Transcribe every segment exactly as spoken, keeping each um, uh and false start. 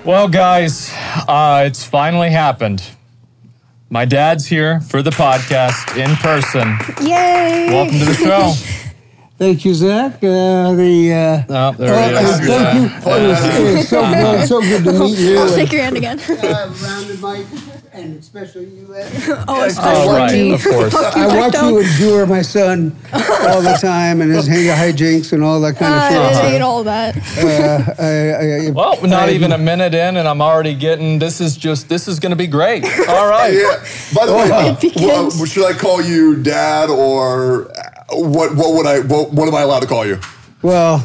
Well, guys, uh, it's finally happened. My dad's here for the podcast in person. Yay! Welcome to the show. Thank you, Zach. Uh, the uh, Oh, there uh, he is. Thank you. It was, it was so good, so good to meet you. I'll shake your hand again. Uh, rounded Mike, and especially you, Ed. Oh, especially Oh, right, me. of course. I watch you endure my son all the time and his hijinks and all that kind I of didn't shit. hate all that. Uh, I, I, Well, not I- even a minute in, and I'm already getting. This is just. This is going to be great. All right. Yeah. By the way, It begins. well, should I call you Dad or what? What would I? What, what am I allowed to call you? Well,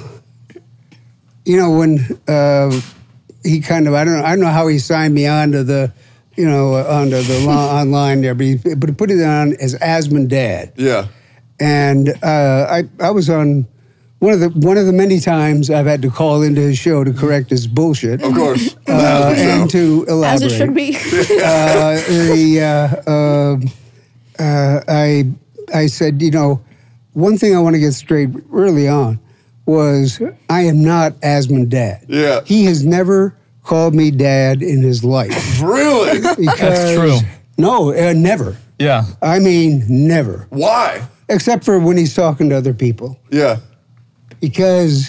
you know, when uh, he kind of, I don't know, I don't know how he signed me on to the, you know, uh, onto the lo- online there, but he, but he put it on as Asmund Dad. Yeah. And uh, I, I was on one of the one of the many times I've had to call into his show to correct his bullshit. Of course. Uh, and to As elaborate. it should be. Uh, the, uh, uh, uh, I, I said, you know, one thing I want to get straight early on was I am not Asmund Dad. Yeah. He has never called me Dad in his life. Really? Because, true. No, uh, never. Yeah. I mean, never. Why? Except for when he's talking to other people. Yeah. Because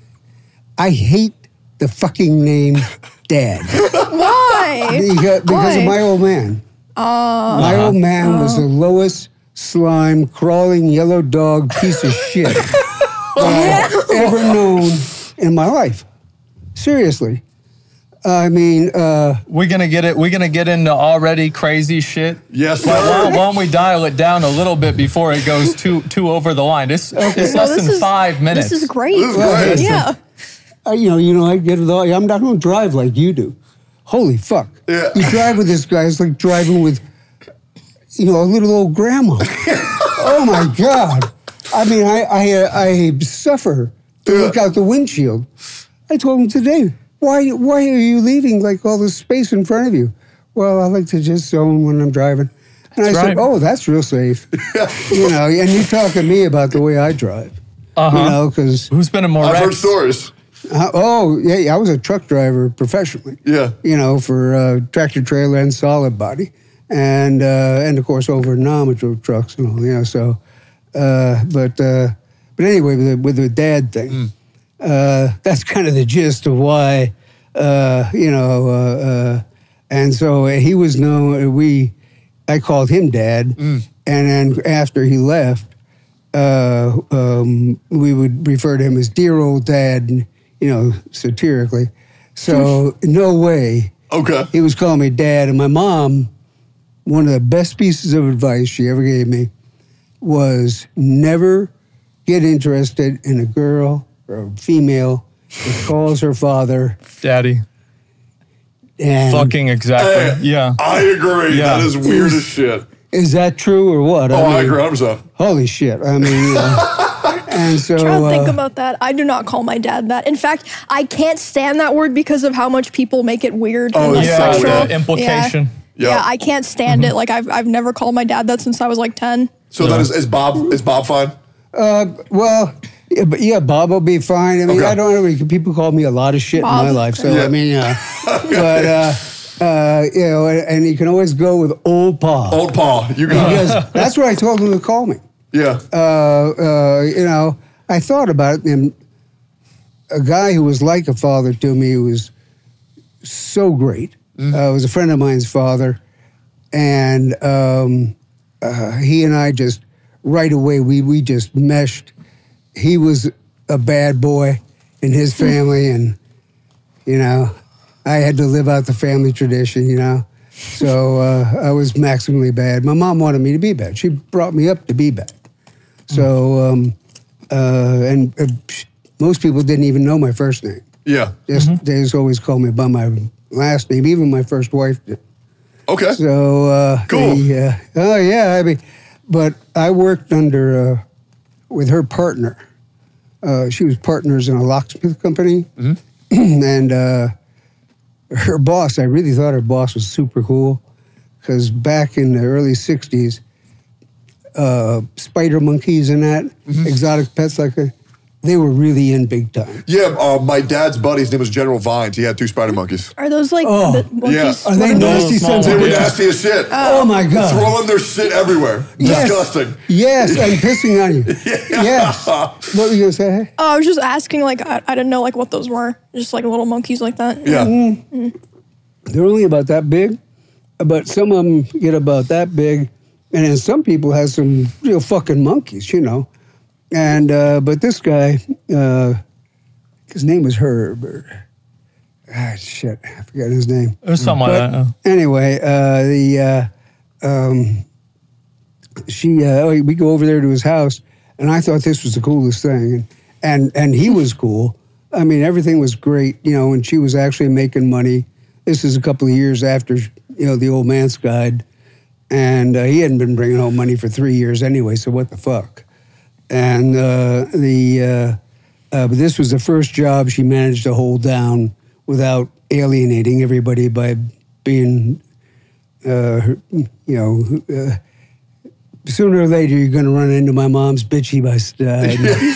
I hate the fucking name Dad. Why? Because, because of Why? my old man. My old man was the lowest slime, crawling yellow dog piece of shit that I've ever known in my life. Seriously. I mean, uh, We're gonna get it. We're gonna get into already crazy shit. Yes, But sir. why, why don't we dial it down a little bit before it goes too too over the line? It's, it's No, less this than is- five minutes. This is great. This is great. Yeah. I, you know, you know, I get it all. I'm not going to drive like you do. Holy fuck! Yeah. You drive with this guy. It's like driving with, you know, a little old grandma. Oh my god! I mean, I I, uh, I suffer to Yeah. look out the windshield. I told him today, why why are you leaving like all this space in front of you? Well, I like to just zone when I'm driving. And I That's said, right. oh, that's real safe. You know, and you talk to me about the way I drive. Uh-huh. You know, because Who's been in more I've heard wrecks? stories. uh, oh, yeah, yeah, I was a truck driver professionally. Yeah. You know, for uh, tractor trailer and solid body. And, uh, and of course, over non-mature trucks and all, you know, so. Uh, but, uh, but anyway, with the, with the dad thing, uh, that's kind of the gist of why, uh, you know, uh, uh, and so he was known, we, I called him Dad. And then after he left, uh, um, we would refer to him as dear old Dad, you know, satirically. So no way Okay. he was calling me Dad. And my mom, one of the best pieces of advice she ever gave me was never get interested in a girl or a female that calls her father. Daddy. And Fucking exactly. Hey, Yeah. I agree. Yeah. That is weird as shit. is that true or what? Oh, I mean, agree one hundred percent. Holy shit! I mean, uh, and so Trying to think uh, about that. I do not call my dad that. In fact, I can't stand that word because of how much people make it weird. Oh, and like it's Yeah. so sexual. weird. The implication. Yeah. Yeah. Yeah, I can't stand it. Like I've I've never called my dad that since I was like ten. So then is, is Bob is Bob fine? well, yeah, but yeah, Bob will be fine. I mean, Okay. I don't know. People call me a lot of shit Bob. in my life, so Yeah. I mean, uh, but uh, uh, you know, and you can always go with old Pa. Old Paul, you got it. Because that's what I told him to call me. Yeah. Uh, uh, you know, I thought about it, and a guy who was like a father to me was so great. Uh, was a friend of mine's father, and um, uh, he and I just right away we we just meshed. He was a bad boy in his family, and you know, I had to live out the family tradition. You know, so uh, I was maximally bad. My mom wanted me to be bad. She brought me up to be bad. So, um, uh, and uh, most people didn't even know my first name. Yeah. Just they just always called me by my last name. Even my first wife did. Okay. So, uh, Cool. the, uh, oh yeah, I mean, but I worked under uh, with her partner. Uh, she was partners in a locksmith company, and uh, her boss. I really thought her boss was super cool, because back in the early sixties, uh, spider monkeys and that exotic pets like that, they were really in big time. Yeah, uh, my dad's buddy's name was General Vines. He had two spider monkeys. Are those like Oh. the monkeys? Yeah. Are they What nasty small sons They of were Yeah. bitches? nasty as shit. Oh my God. Throwing their shit everywhere. Yes. Disgusting. Yes, and pissing on you. Yes. What were you going to say? Oh, I was just asking, like, I, I didn't know, like, what those were. Just, like, little monkeys like that. Yeah. They're only about that big, but some of them get about that big. And then some people have some real fucking monkeys, you know. And, uh, but this guy, uh, his name was Herb. Or, ah, shit, I forgot his name. Or something like that. But anyway, uh, the uh, um, she uh, oh, we go over there to his house, and I thought this was the coolest thing, and and and he was cool. I mean, everything was great, you know. And she was actually making money. This is a couple of years after you know the old man's died, and uh, he hadn't been bringing home money for three years anyway. So what the fuck? And uh, the uh, uh, but this was the first job she managed to hold down without alienating everybody by being, uh, you know, uh, sooner or later you're going to run into my mom's bitchy bust. Uh,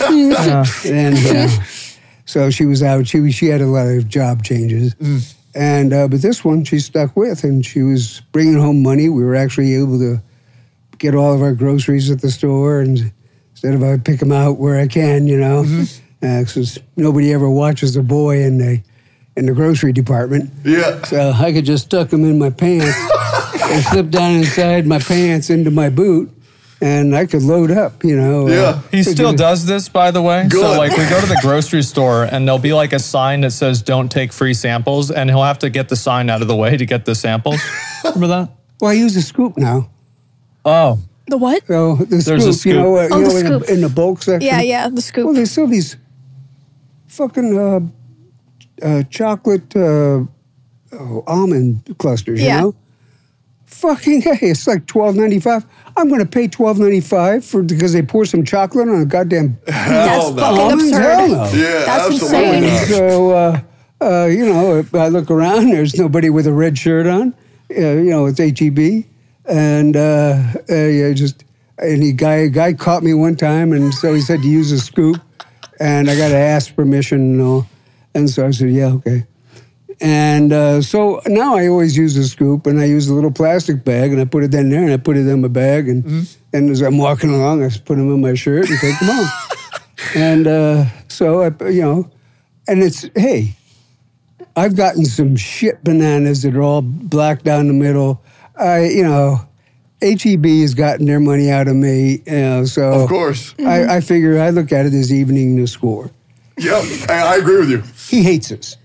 and uh, so she was out. She was, she had a lot of job changes, mm. and uh, but this one she stuck with, and she was bringing home money. We were actually able to get all of our groceries at the store, and instead of I pick them out where I can, you know, because mm-hmm. uh, nobody ever watches a boy in the in the grocery department. Yeah. So I could just tuck them in my pants and slip down inside my pants into my boot, and I could load up, you know. Yeah. Uh, He still does this, by the way. Good. So, like, we go to the grocery store, and there'll be, like, a sign that says, don't take free samples, and he'll have to get the sign out of the way to get the samples. Remember that? Well, I use a scoop now. Oh. The what? So the There's scoop, a scoop. you know, uh, Oh, you the know in, scoop. the, in the bulk section. Yeah, yeah, the scoop. Well, there's still these fucking uh, uh, chocolate uh, oh, almond clusters, you Yeah. know? Fucking hey, it's like twelve ninety-five. I'm going to pay twelve ninety-five for because they pour some chocolate on a goddamn That's no. fucking almonds? absurd. Hell no. Yeah, That's absolutely insane. not. So, uh, uh, you know, if I look around, there's nobody with a red shirt on. Uh, you know, it's H E B. And uh, uh, yeah, just, and the guy, guy caught me one time, and so he said to use a scoop. And I got to ask permission and all. And so I said, yeah, okay. And uh, so now I always use a scoop, and I use a little plastic bag, and I put it in there, and I put it in my bag. And, mm-hmm. and as I'm walking along, I just put them in my shirt and take them off. And uh, so, I, you know, and it's, hey, I've gotten some shit bananas that are all black down the middle. I, you know, H E B has gotten their money out of me, you know, so. Of course. I, I figure I look at it as evening to score. Yep, I, I agree with you. He hates us.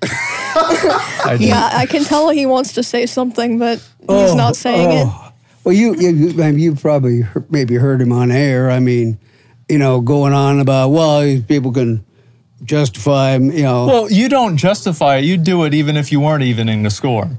I do. Yeah, I can tell he wants to say something, but he's not saying it. Well, you, you, I mean, you probably he- maybe heard him on air. I mean, you know, going on about, well, people can justify, you know. Well, you don't justify it. You do it even if you weren't evening the score.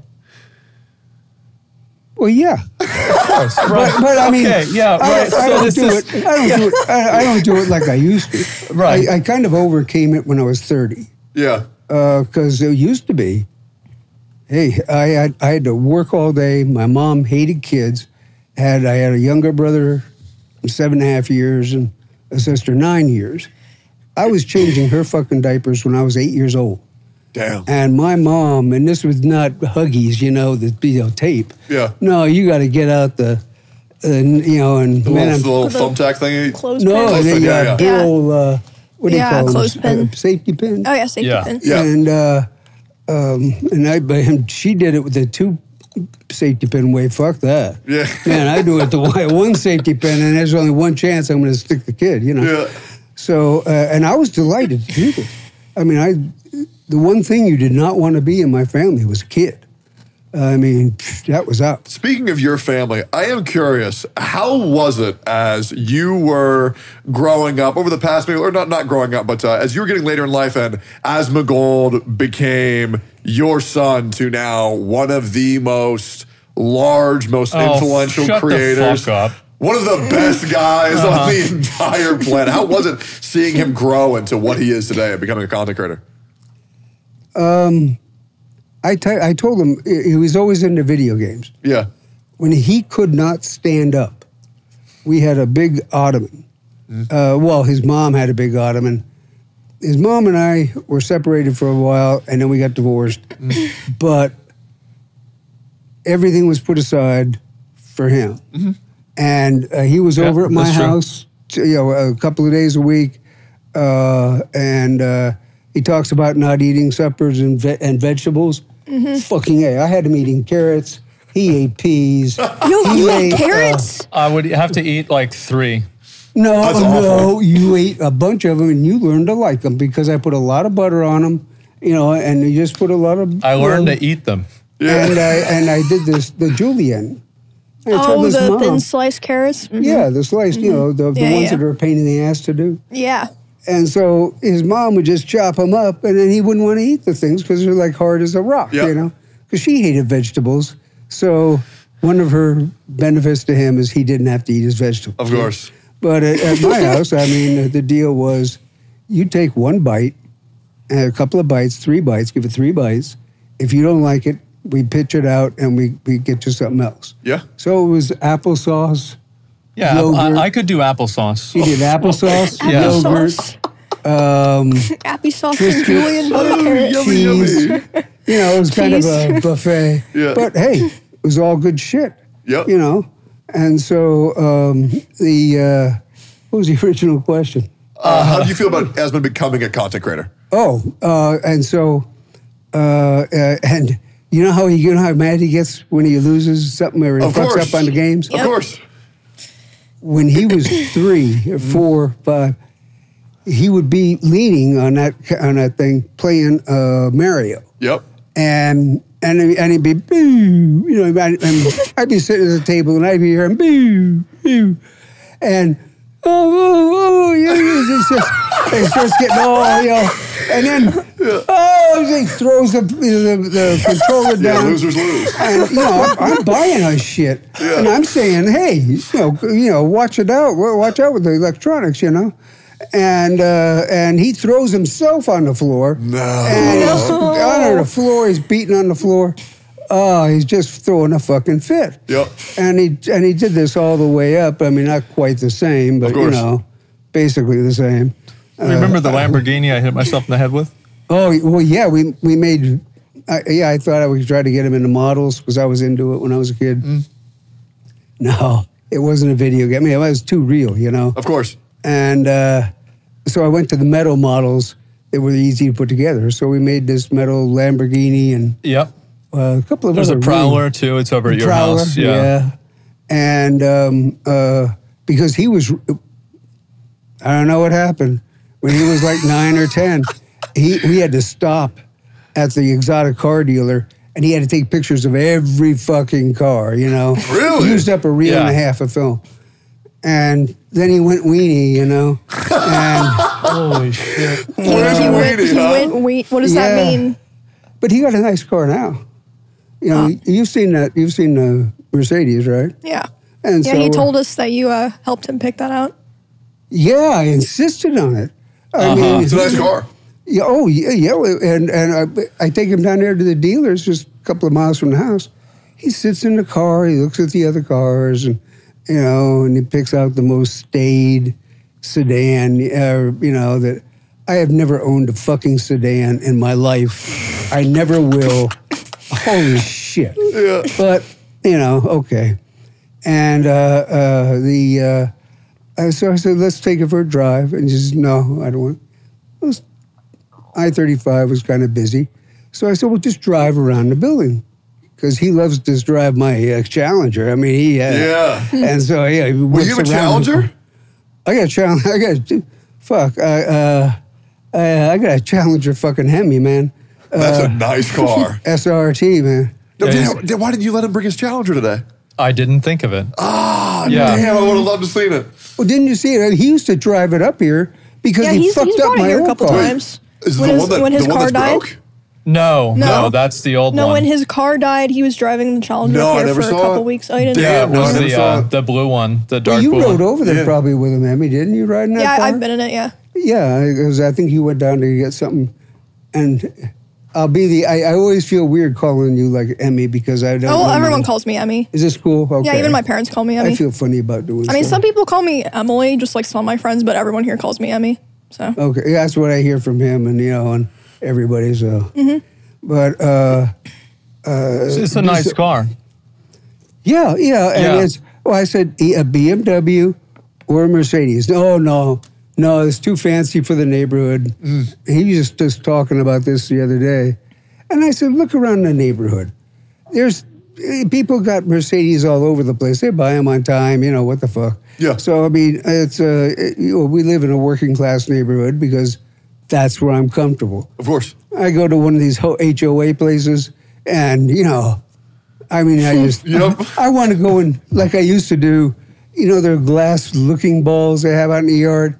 Well, yeah. Right. But, but I mean, okay, yeah, I, right. I So don't this do is- it. I don't do it. I, I don't do it like I used to. Right. I, I kind of overcame it when I was thirty, Yeah. because it used to be. Hey, I had I had to work all day. My mom hated kids. Had I had a younger brother, seven and a half years, and a sister nine years. I was changing her fucking diapers when I was eight years old. Damn. And my mom, and this was not Huggies, you know, the you know, tape. Yeah. No, you got to get out the, uh, you know, and The man, little, I'm- the little The- thumbtack thingy. Clothes no, pin. the Clothespin, yeah, uh, yeah. big old, uh, what do you Yeah, call them? clothespin. Uh, safety pin. Oh, yeah, safety Yeah. pin. Yeah. And uh, um, and I, but him, she did it with the two safety pin way. Fuck that. Yeah. Man, I do it the one one safety pin, and there's only one chance I'm going to stick the kid. You know. Yeah. So, uh, and I was delighted to do this. I mean, I, the one thing you did not want to be in my family was a kid. I mean, that was out. Speaking of your family, I am curious, how was it as you were growing up over the past, maybe, or not, not growing up, but uh, as you were getting later in life and as McGold became your son to now one of the most large, most Oh, influential shut the creators. fuck up. One of the best guys Uh-huh. on the entire planet. How was it seeing him grow into what he is today and becoming a content creator? I, t- I told him he was always into video games. Yeah. When he could not stand up, we had a big ottoman. Uh, well, his mom had a big ottoman, his mom and I were separated for a while, and then we got divorced. Mm. But everything was put aside for him. Mm-hmm. And uh, he was yeah, over at my house, to, you know, a couple of days a week. Uh, and uh, he talks about not eating suppers and, ve- and vegetables. Mm-hmm. Fucking A. I had him eating carrots. He ate peas. You, he you ate ate carrots? Uh, I would have to eat like three. No, That's no, awful. you ate a bunch of them and you learned to like them because I put a lot of butter on them, you know, and you just put a lot of... I learned you know, to eat them. Yeah. And I, and I did this, the julienne. I told Oh, his the mom, thin sliced carrots? Mm-hmm. Yeah, the sliced, you know, the, the Yeah, ones yeah. that are a pain in the ass to do. Yeah. And so his mom would just chop them up, and then he wouldn't want to eat the things because they're like hard as a rock, Yep. you know? Because she hated vegetables. So one of her benefits to him is he didn't have to eat his vegetables. Of course. But at, at my house, I mean, the deal was you take one bite, and a couple of bites, three bites, give it three bites. If you don't like it, we pitch it out and we, we get you something else. Yeah. So it was applesauce. Yeah, Yogurt. I, I could do applesauce. He did applesauce, Yeah. yogurt, Applesauce. um, Appy sauce Triscuits. and julienne butter carrots. Yummy, cheese. yummy. You know, it was kind of Cheese. a buffet. Yeah. But hey, it was all good shit. Yep. You know? And so um, the, uh, what was the original question? Uh, how do you feel about Esmond becoming a content creator? Oh, uh, and so, uh, uh, and you know how he, you know how mad he gets when he loses something or he Of fucks course. up on the games? Of course. When he was three or four, five, he would be leaning on that on that thing playing uh, Mario, Yep. and and and he'd be boo, you know, and and I'd be sitting at the table and I'd be hearing boo, boo, and oh, oh, oh, yeah, it's just it's just getting all, you know, and then oh, he throws the the, the controller Yeah, down. losers lose. And, you know, I'm, I'm buying us shit. Yeah. And I'm saying, hey, you know, you know, watch it out. Wa- Watch out with the electronics, you know. And uh, and he throws himself on the floor. No. And he's on the floor, he's beating on the floor. Oh, he's just throwing a fucking fit. Yep. And he and he did this all the way up. I mean, not quite the same, but, Of you course. know, basically the same. Remember the Lamborghini I hit myself in the head with? Oh, well, yeah, we we made, I, yeah, I thought I would try to get him into models because I was into it when I was a kid. Mm. No, it wasn't a video game. I mean, it was too real, you know? Of course. And uh, so I went to the metal models that were easy to put together. So we made this metal Lamborghini and Yep. uh, a couple of There's a other Prowler really- too. It's over at your Prowler, house. Yeah. And um, uh, because he was, I don't know what happened. When he was like nine or ten, he we had to stop at the exotic car dealer and he had to take pictures of every fucking car, you know. Really? He used up a reel and a Yeah. half of film. And then he went weenie, you know. And Holy shit. He, Where's he the went, weenie, he huh? went, we, what does that Yeah. mean? but he got a nice car now. You know, you've seen that. You've seen the Mercedes, right? Yeah. And yeah, so, he told us that you uh, helped him pick that out. Yeah, I insisted on it. I mean, It's a nice car. Yeah, oh yeah, yeah, and and I, I take him down there to the dealers, just a couple of miles from the house. He sits in the car, he looks at the other cars, and you know, and he picks out the most staid sedan. Uh, you know that I have never owned a fucking sedan in my life. I never will. Holy shit! Yeah. But you know, okay. And uh, uh, the uh, uh, so I said, let's take it for a drive, and he says, no, I don't want. It was I thirty-five was kind of busy. So I said, well, just drive around the building. Because he loves to just drive my uh, Challenger. I mean, he... Uh, Yeah. And so, yeah. He Were whips you a around. Challenger? I got a Challenger. I got... Fuck. I, uh, I, I got a Challenger fucking Hemi, man. That's a nice car. S R T, man. No, Yeah, damn, damn, why didn't you let him bring his Challenger today? I didn't think of it. Ah, Yeah. damn, I would have loved to seen it. Well, didn't you see it? He used to drive it up here because Yeah, he he's, fucked he's up brought it my here a old couple car. times. Is it When the his- one that when his the one car that's died? broke? No, no, No. that's the old No, one. when his car died, he was driving the Challenger No, up I here never for a saw couple it. weeks. Oh, you didn't yeah, it No, I was never the saw uh, it. the blue one, the Well, dark you blue rode one. over there Yeah. probably with him, Emmy, didn't you? Riding that Yeah, car? I've been in it, yeah. Yeah, because I think you went down to get something, and I'll be the. I, I always feel weird calling you like Emmy because I don't. Oh, well, know everyone you. calls me Emmy. Is this cool? Okay. Yeah, even my parents call me Emmy. I feel funny about doing. I mean, so. some people call me Emily, just like some of my friends, but everyone here calls me Emmy. So Okay, yeah, that's what I hear from him, and you know, and everybody. So, but uh, It's, it's a nice car. yeah, yeah, and Yeah. it's. Well, I said e- a B M W or a Mercedes. No, no, no, it's too fancy for the neighborhood. He was just just talking about this the other day, and I said, look around the neighborhood. There's eh, people got Mercedes all over the place. They buy them on time. You know what the fuck. Yeah. So I mean, it's uh, it- you know, we live in a working class neighborhood because that's where I'm comfortable. Of course. I go to one of these ho- H O A places, and you know, I mean, I just Yep. I want to go and like I used to do. You know, their glass-looking balls they have out in the yard.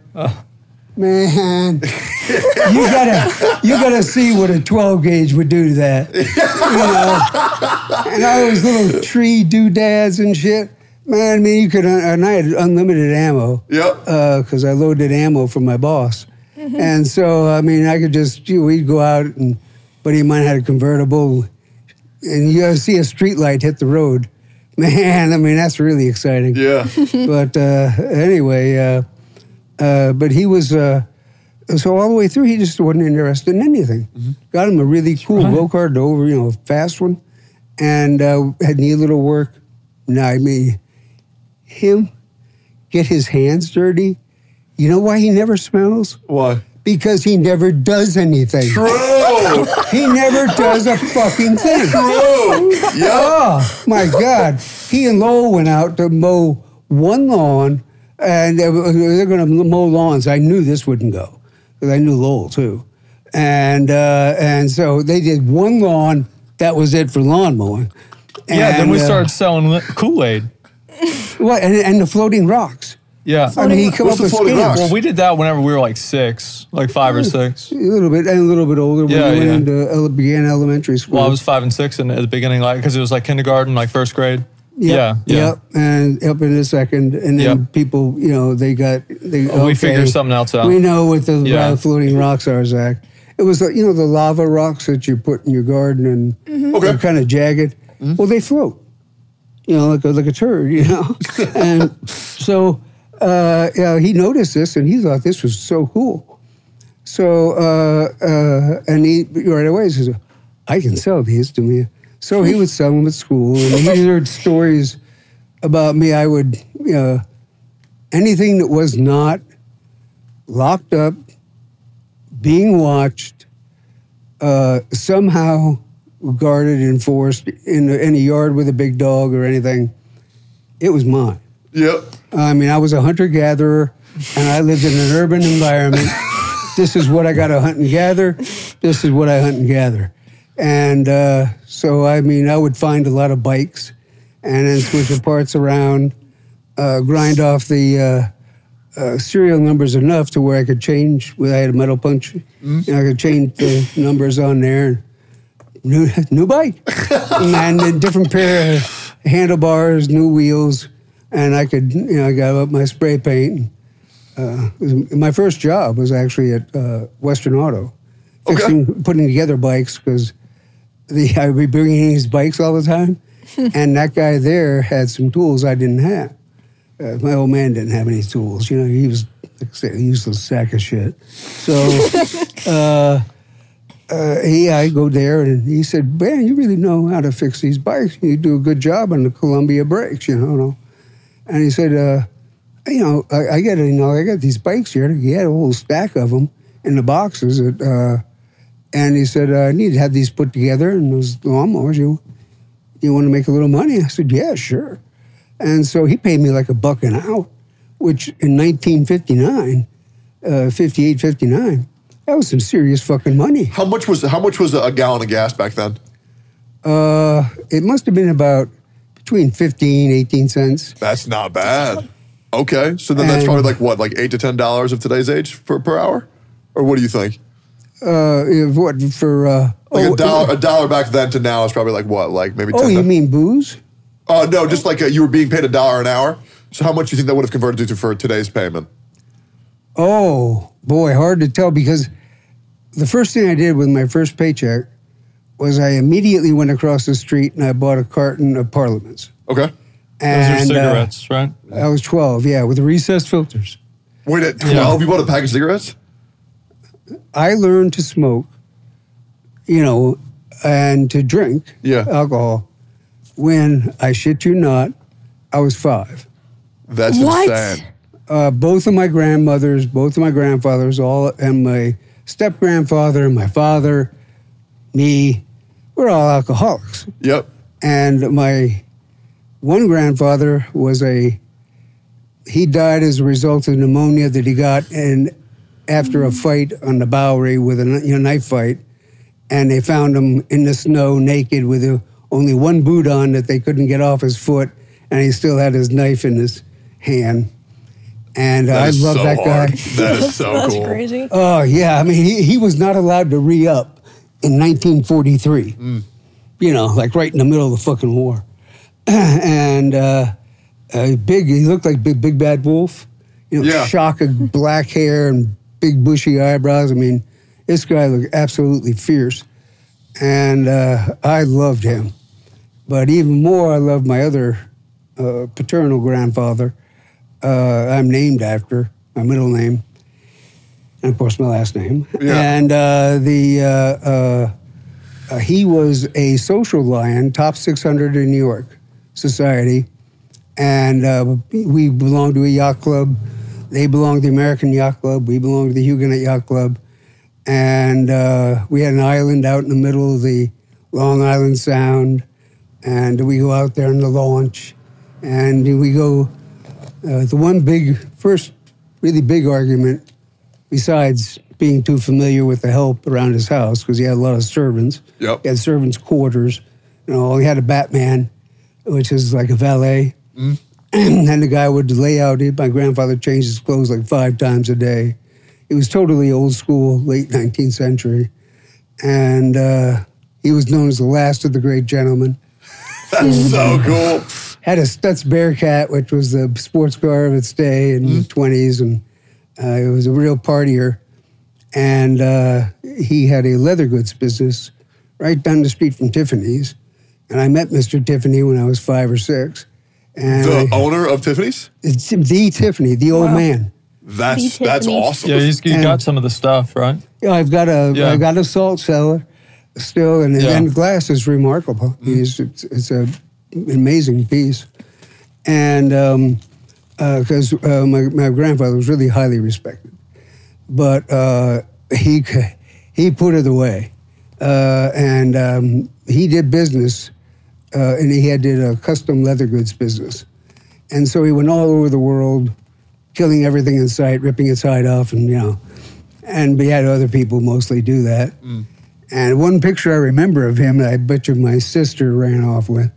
Man, you gotta you gotta see what a twelve gauge would do to that. You know, and all those little tree doodads and shit. Man, I mean, you could, and I had unlimited ammo. Yep. Because I loaded ammo from my boss. And so, I mean, I could just, you know, we'd go out, and buddy of mine had a convertible, and you see a street light hit the road. Man, I mean, that's really exciting. Yeah. But uh, anyway, uh, uh, but he was, uh, so all the way through, he just wasn't interested in anything. Got him a really cool Right. go-kart, over, you know, fast one, and uh, had neat little work. Now, I mean, him get his hands dirty. You know why he never smells? Why? Because he never does anything. True. He never does a fucking thing. True. Yep. Oh, my God. He and Lowell went out to mow one lawn, and they were- they're going to mow lawns. I knew this wouldn't go, because I knew Lowell, too. And uh, and so they did one lawn. That was it for lawn mowing. Yeah, then And, we uh, started selling li- Kool-Aid. What, and, and the floating rocks. Yeah. I mean, he come What's up the with floating scams. rocks? Well, we did that whenever we were like six, like five or six. A little bit, and a little bit older when Yeah, we went yeah. into ele- began elementary school. Well, I was five and six and at the beginning, like, because it was like kindergarten, like first grade. Yep, Yeah, yeah. Yep, and up in the second, and then Yep. people, you know, they got they. Oh, we okay, figured something else out. We know what the Yeah. uh, floating rocks are, Zach. It was, uh, you know, the lava rocks that you put in your garden, and Okay. they're kind of jagged. Well, they float. You know, like a, like a turd. You know, and so uh, yeah, he noticed this, and he thought this was so cool. So uh, uh, and he right away he says, "I can sell these to me." So he would sell them at school, and he heard stories about me. I would, you know, anything that was not locked up, being watched, uh, somehow guarded, enforced in a, in a yard with a big dog or anything, it was mine. Yep. I mean, I was a hunter-gatherer, and I lived in an urban environment. This is what I got to hunt and gather. This is what I hunt and gather. And uh, so, I mean, I would find a lot of bikes and then switch the parts around, uh, grind off the uh, uh, serial numbers enough to where I could change. I had a metal punch. And I could change the numbers on there. New, new bike. And a different pair of handlebars, new wheels. And I could, you know, I got up my spray paint. Uh, it was, my first job was actually at uh, Western Auto, fixing, Okay. putting together bikes, because the, I would be bringing these bikes all the time. And that guy there had some tools I didn't have. Uh, my old man didn't have any tools. You know, he was like I said, a useless sack of shit. So uh, uh, he, I go there, and he said, "Man, you really know how to fix these bikes. You do a good job on the Columbia brakes, you know." And he said, uh, "You know, I, I got you know, I got these bikes here. He had a whole stack of them in the boxes. That, uh, and he said, I need to have these put together, and those lawnmowers. You, you want to make a little money?" I said, "Yeah, sure." And so he paid me like a buck an hour, which in nineteen fifty-nine, uh, fifty-eight, fifty-nine, that was some serious fucking money. How much was how much was a gallon of gas back then? Uh, it must have been about between fifteen, eighteen cents. That's not bad. Okay, so then that's And- probably like what, like eight to ten dollars of today's age per, per hour, or what do you think? Uh, if what for? Uh, Like oh, a dollar, a dollar back then to now is probably like what, like maybe ten. Oh, you mean booze? Oh no, just like uh you were being paid a dollar an hour. So how much do you think that would have converted to for today's payment? Oh boy, hard to tell, because the first thing I did with my first paycheck was I immediately went across the street and I bought a carton of Parliaments. Okay. Those are And cigarettes, right? uh, I was twelve, yeah, with recessed filters. Wait, at twelve, you bought a pack of cigarettes? I learned to smoke, you know, and to drink Yeah. alcohol when, I shit you not, I was five. That's What? insane. Uh, both of my grandmothers, both of my grandfathers, all and my step grandfather and my father, me, we're all alcoholics. Yep. And my one grandfather was a, he died as a result of pneumonia that he got in, after a fight on the Bowery with a, you know, knife fight. And they found him in the snow naked with a, only one boot on that they couldn't get off his foot. And he still had his knife in his hand. And That I is love so that guy. hard. That is so That's cool. crazy. Oh, yeah. I mean, he, he was not allowed to re-up in nineteen forty-three. Mm. You know, like right in the middle of the fucking war. and uh, uh, big, he looked like Big, Big Bad Wolf. You know, Yeah. shock of black hair and big bushy eyebrows. I mean, this guy looked absolutely fierce. And uh, I loved him. But even more, I loved my other uh, paternal grandfather. Uh, I'm named after, my middle name, and of course my last name. Yeah. And uh, the uh, uh, uh, he was a social lion, top six hundred in New York society, and uh, we belonged to a yacht club. They belonged to the American Yacht Club. We belonged to the Huguenot Yacht Club, and uh, we had an island out in the middle of the Long Island Sound, and we go out there in the launch, and we go. Uh, the one big, first really big argument, besides being too familiar with the help around his house, because he had a lot of servants. Yep. He had servants' quarters. You know, he had a Batman, which is like a valet. Mm. And then the guy would lay out, my grandfather changed his clothes like five times a day. It was totally old school, late nineteenth century. And uh, he was known as the last of the great gentlemen. That's so cool. Had a Stutz Bearcat, which was the sports car of its day in the twenties, and uh, it was a real partier. And uh, he had a leather goods business right down the street from Tiffany's. And I met Mister Tiffany when I was five or six. And The I- owner of Tiffany's? it's the Tiffany, the old Wow. man. That's The that's Tiffany. awesome. Yeah, he's, you And- got some of the stuff, right? Yeah, I've got a Yeah. have got a salt cellar still, and, Yeah. and glass is remarkable. He's, it's, it's a amazing piece, and because uh, uh, my my grandfather was really highly respected, but uh, he he put it away, uh, and um, he did business, uh, and he had did a custom leather goods business, and so he went all over the world, killing everything in sight, ripping its hide off, and you know. And we had other people mostly do that. Mm. And one picture I remember of him that I bet you my sister ran off with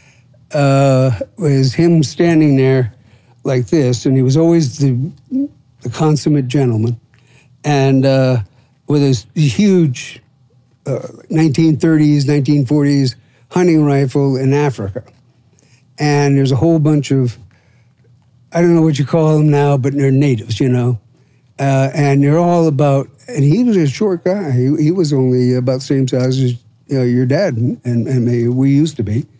uh, was him standing there like this, and he was always the, the consummate gentleman, and uh, with his huge uh, nineteen thirties, nineteen forties hunting rifle in Africa. And there's a whole bunch of, I don't know what you call them now, but they're natives, you know. Uh, and they're all about, and he was a short guy. He, he was only about the same size as you know, your dad and, and, and me, we used to be.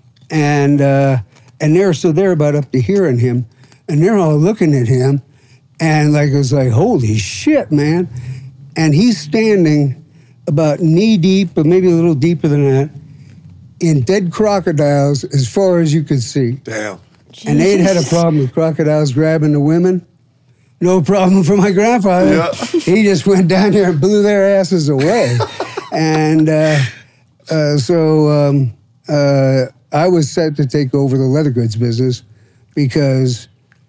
And uh, and they're so they're about up to here in him, and they're all looking at him, and like it's like, holy shit, man. And he's standing about knee deep, but maybe a little deeper than that, in dead crocodiles as far as you could see. Damn. And they'd had a problem with crocodiles grabbing the women. No problem for my grandfather. Yeah. He just went down there and blew their asses away. and uh, uh, so um, uh, I was set to take over the leather goods business because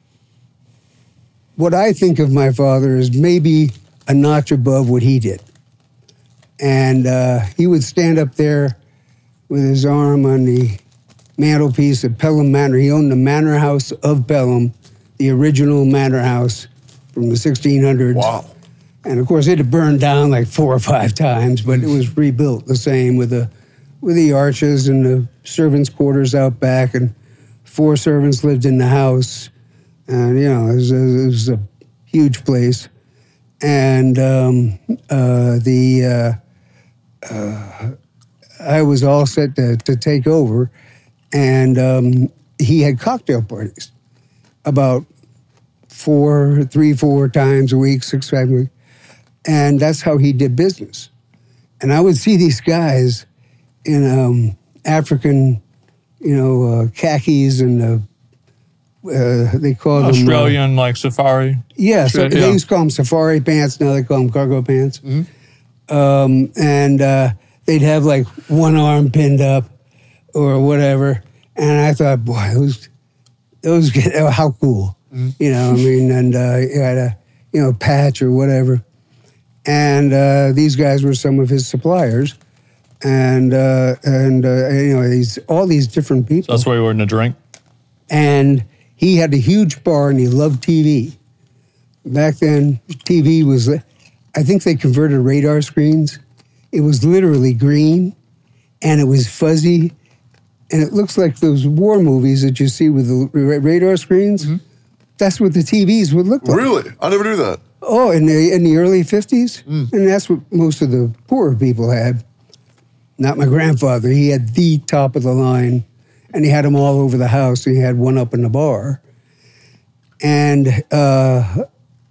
what I think of my father is maybe a notch above what he did. And uh, he would stand up there with his arm on the mantelpiece at Pelham Manor. He owned the Manor House of Pelham, the original Manor House from the sixteen hundreds. Wow. And of course, it had burned down like four or five times, but it was rebuilt the same with the with the arches and the servants' quarters out back, and four servants lived in the house. And you know, it was a, it was a huge place. And um, uh, the uh, uh, I was all set to, to take over, and um, he had cocktail parties about four, three, four times a week, six times a week. And that's how he did business. And I would see these guys in um, African, you know, uh, khakis and uh, uh, they call them... Australian, uh, like safari. Yeah, so Yeah. they used to call them safari pants. Now they call them cargo pants. Mm-hmm. Um, and uh, they'd have like one arm pinned up or whatever. And I thought, boy, those, those get, oh, how cool. Mm-hmm. You know, I mean, and uh, you had a, you know, patch or whatever. And uh, these guys were some of his suppliers. And, uh, and uh, you know, these, all these different people. So that's where you were in a drink? And he had a huge bar and he loved T V. Back then, T V was, I think they converted radar screens. It was literally green and it was fuzzy. And it looks like those war movies that you see with the radar screens. Mm-hmm. That's what the T Vs would look like. Really? I never knew that. Oh, in the in the early fifties? Mm. And that's what most of the poorer people had. Not my grandfather. He had the top of the line, and he had them all over the house. He had one up in the bar. And uh,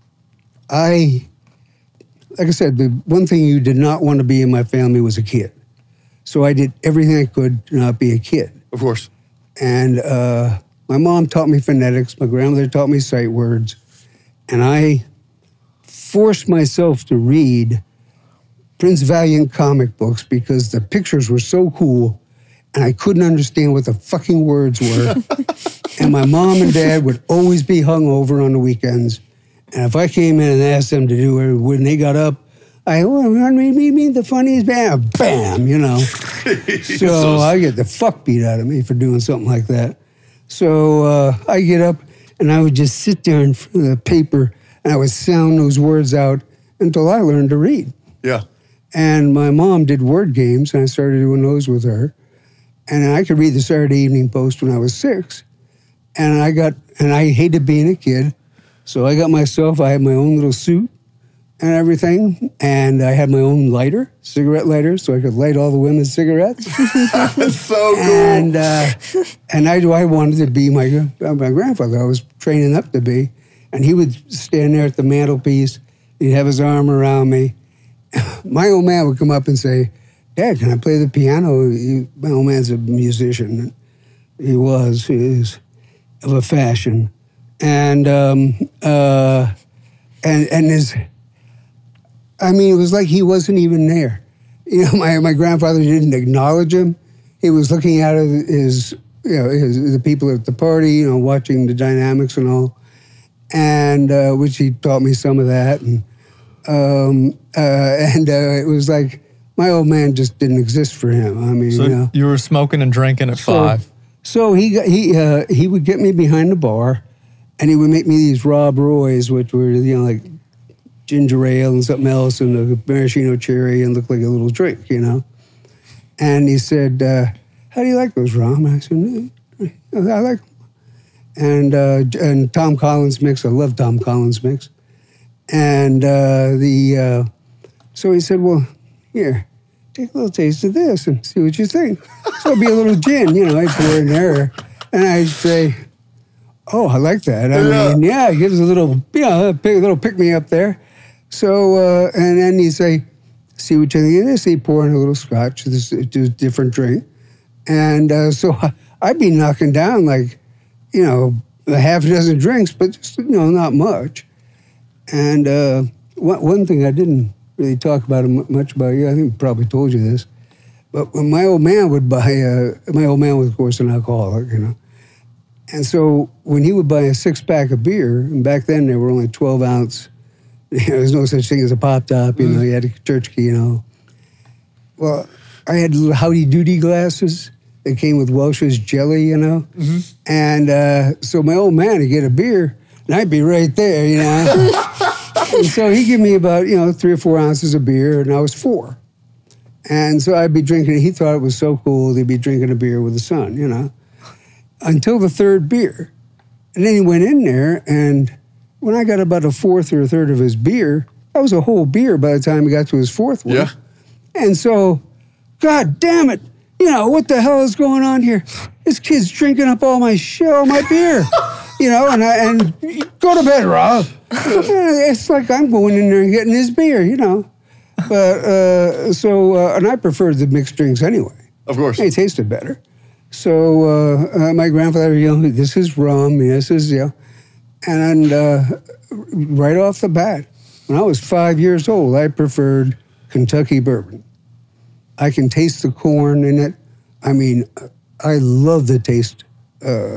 I, like I said, the one thing you did not want to be in my family was a kid. So I did everything I could to not be a kid. Of course. And uh, my mom taught me phonetics. My grandmother taught me sight words. And I forced myself to read Prince Valiant comic books because the pictures were so cool and I couldn't understand what the fucking words were. And my mom and dad would always be hungover on the weekends. And if I came in and asked them to do it, when they got up, I, oh, me, me, me, the funniest bam, bam, you know. So I get the fuck beat out of me for doing something like that. So uh, I get up and I would just sit there in front of the paper and I would sound those words out until I learned to read. Yeah. And my mom did word games, and I started doing those with her. And I could read the Saturday Evening Post when I was six. And I got, and I hated being a kid, so I got myself, I had my own little suit and everything, and I had my own lighter, cigarette lighter, so I could light all the women's cigarettes. That's so cool. And uh, and I, I wanted to be my my grandfather. I was training up to be. And he would stand there at the mantelpiece. He'd have his arm around me. My old man would come up and say, Dad, can I play the piano? He, my old man's a musician. He was. He is of a fashion. And, um, uh, and, and his, I mean, it was like he wasn't even there. You know, my, my grandfather didn't acknowledge him. He was looking at his, you know, his, the people at the party, you know, watching the dynamics and all. And uh, which he taught me some of that, and um, uh, and uh, it was like my old man just didn't exist for him. I mean, so you know, you were smoking and drinking at so, five. So he got, he uh, he would get me behind the bar, and he would make me these Rob Roys, which were you know like ginger ale and something else, and a maraschino cherry, and looked like a little drink, you know. And he said, uh, "How do you like those, Rom?" And I said, "I like them." And uh, and Tom Collins mix. I love Tom Collins mix. And uh, the uh, so he said, well, here, take a little taste of this and see what you think. So it'd be a little gin, you know, I'd pour in there. And I'd say, oh, I like that. I yeah. mean, yeah, it gives a little, you know, a little pick-me-up there. So, uh, and then he'd say, see what you think of this. He'd pour in a little scotch, this a different drink. And uh, so I'd be knocking down like, you know, a half a dozen drinks, but just, you know, not much. And uh, one, one thing I didn't really talk about much about, you, I think I probably told you this, but when my old man would buy, uh, my old man was, of course, an alcoholic, you know. And so when he would buy a six-pack of beer, and back then there were only twelve ounce, you know, there's no such thing as a pop top, you mm. know, you had a church key, you know. Well, I had little Howdy Doody glasses. It came with Welch's jelly, you know. Mm-hmm. And uh, so my old man would get a beer, and I'd be right there, you know. And so he'd give me about, you know, three or four ounces of beer, and I was four. And so I'd be drinking, he thought it was so cool, they'd be drinking a beer with the son, you know, until the third beer. And then he went in there, and when I got about a fourth or a third of his beer, that was a whole beer by the time he got to his fourth one. Yeah. And so, God damn it. You know, what the hell is going on here? This kid's drinking up all my shit, all my beer. You know, and I, and go to bed, Rob. It's like I'm going in there and getting his beer, you know. But uh, so, uh, and I preferred the mixed drinks anyway. Of course. They tasted better. So uh, uh, my grandfather, you know, this is rum, this is, you know, and uh, right off the bat, when I was five years old, I preferred Kentucky bourbon. I can taste the corn in it. I mean, I love the taste. Uh,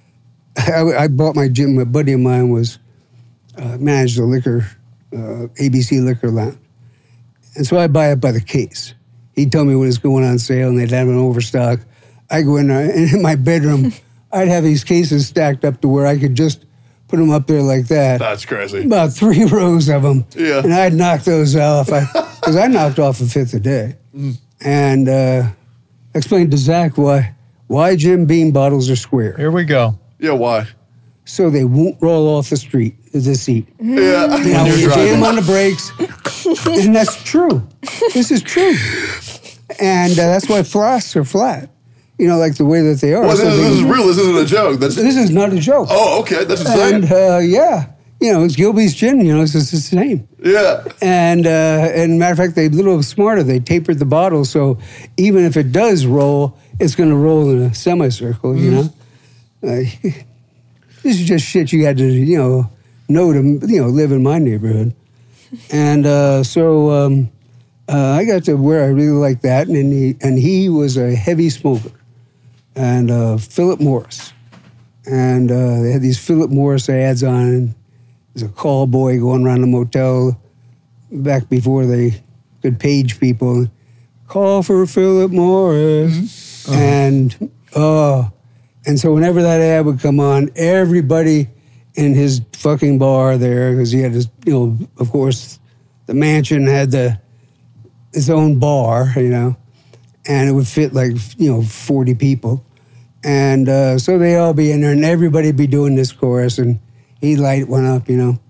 I, I bought my gym. My buddy of mine was uh, managed the liquor, uh, A B C Liquor Lounge, and so I buy it by the case. He'd tell me when it's going on sale, and they'd have an overstock. I go in there, and in my bedroom, I'd have these cases stacked up to where I could just put them up there like that. That's crazy. About three rows of them. Yeah. And I'd knock those off. Because I, I knocked off a fifth a day. Mm. And uh, explained to Zach why why Jim Beam bottles are square. Here we go. Yeah, why? So they won't roll off the street, the seat. Yeah. Now, when you jam on the brakes, and that's true. This is true. And uh, that's why flasks are flat. You know, like the way that they are. Well, so this, they, this is real. This isn't a joke. That's, this is not a joke. oh, okay. That's insane. And uh, yeah, you know, it's Gilby's gin. You know, it's just the same. Yeah. And uh, and matter of fact, they a little smarter. They tapered the bottle, so even if it does roll, it's going to roll in a semicircle. Mm. You know, uh, this is just shit you had to you know know to you know live in my neighborhood. And uh, so um, uh, I got to where I really liked that, and and he, and he was a heavy smoker. And uh, Philip Morris. And uh, they had these Philip Morris ads on. And there's a call boy going around the motel back before they could page people. Call for Philip Morris. Mm-hmm. Uh-huh. And, oh, and so whenever that ad would come on, everybody in his fucking bar there, because he had his, you know, of course, the mansion had the its own bar, you know, and it would fit like, you know, forty people. And uh, so they all be in there, and everybody be doing this chorus, and he'd light one up, you know.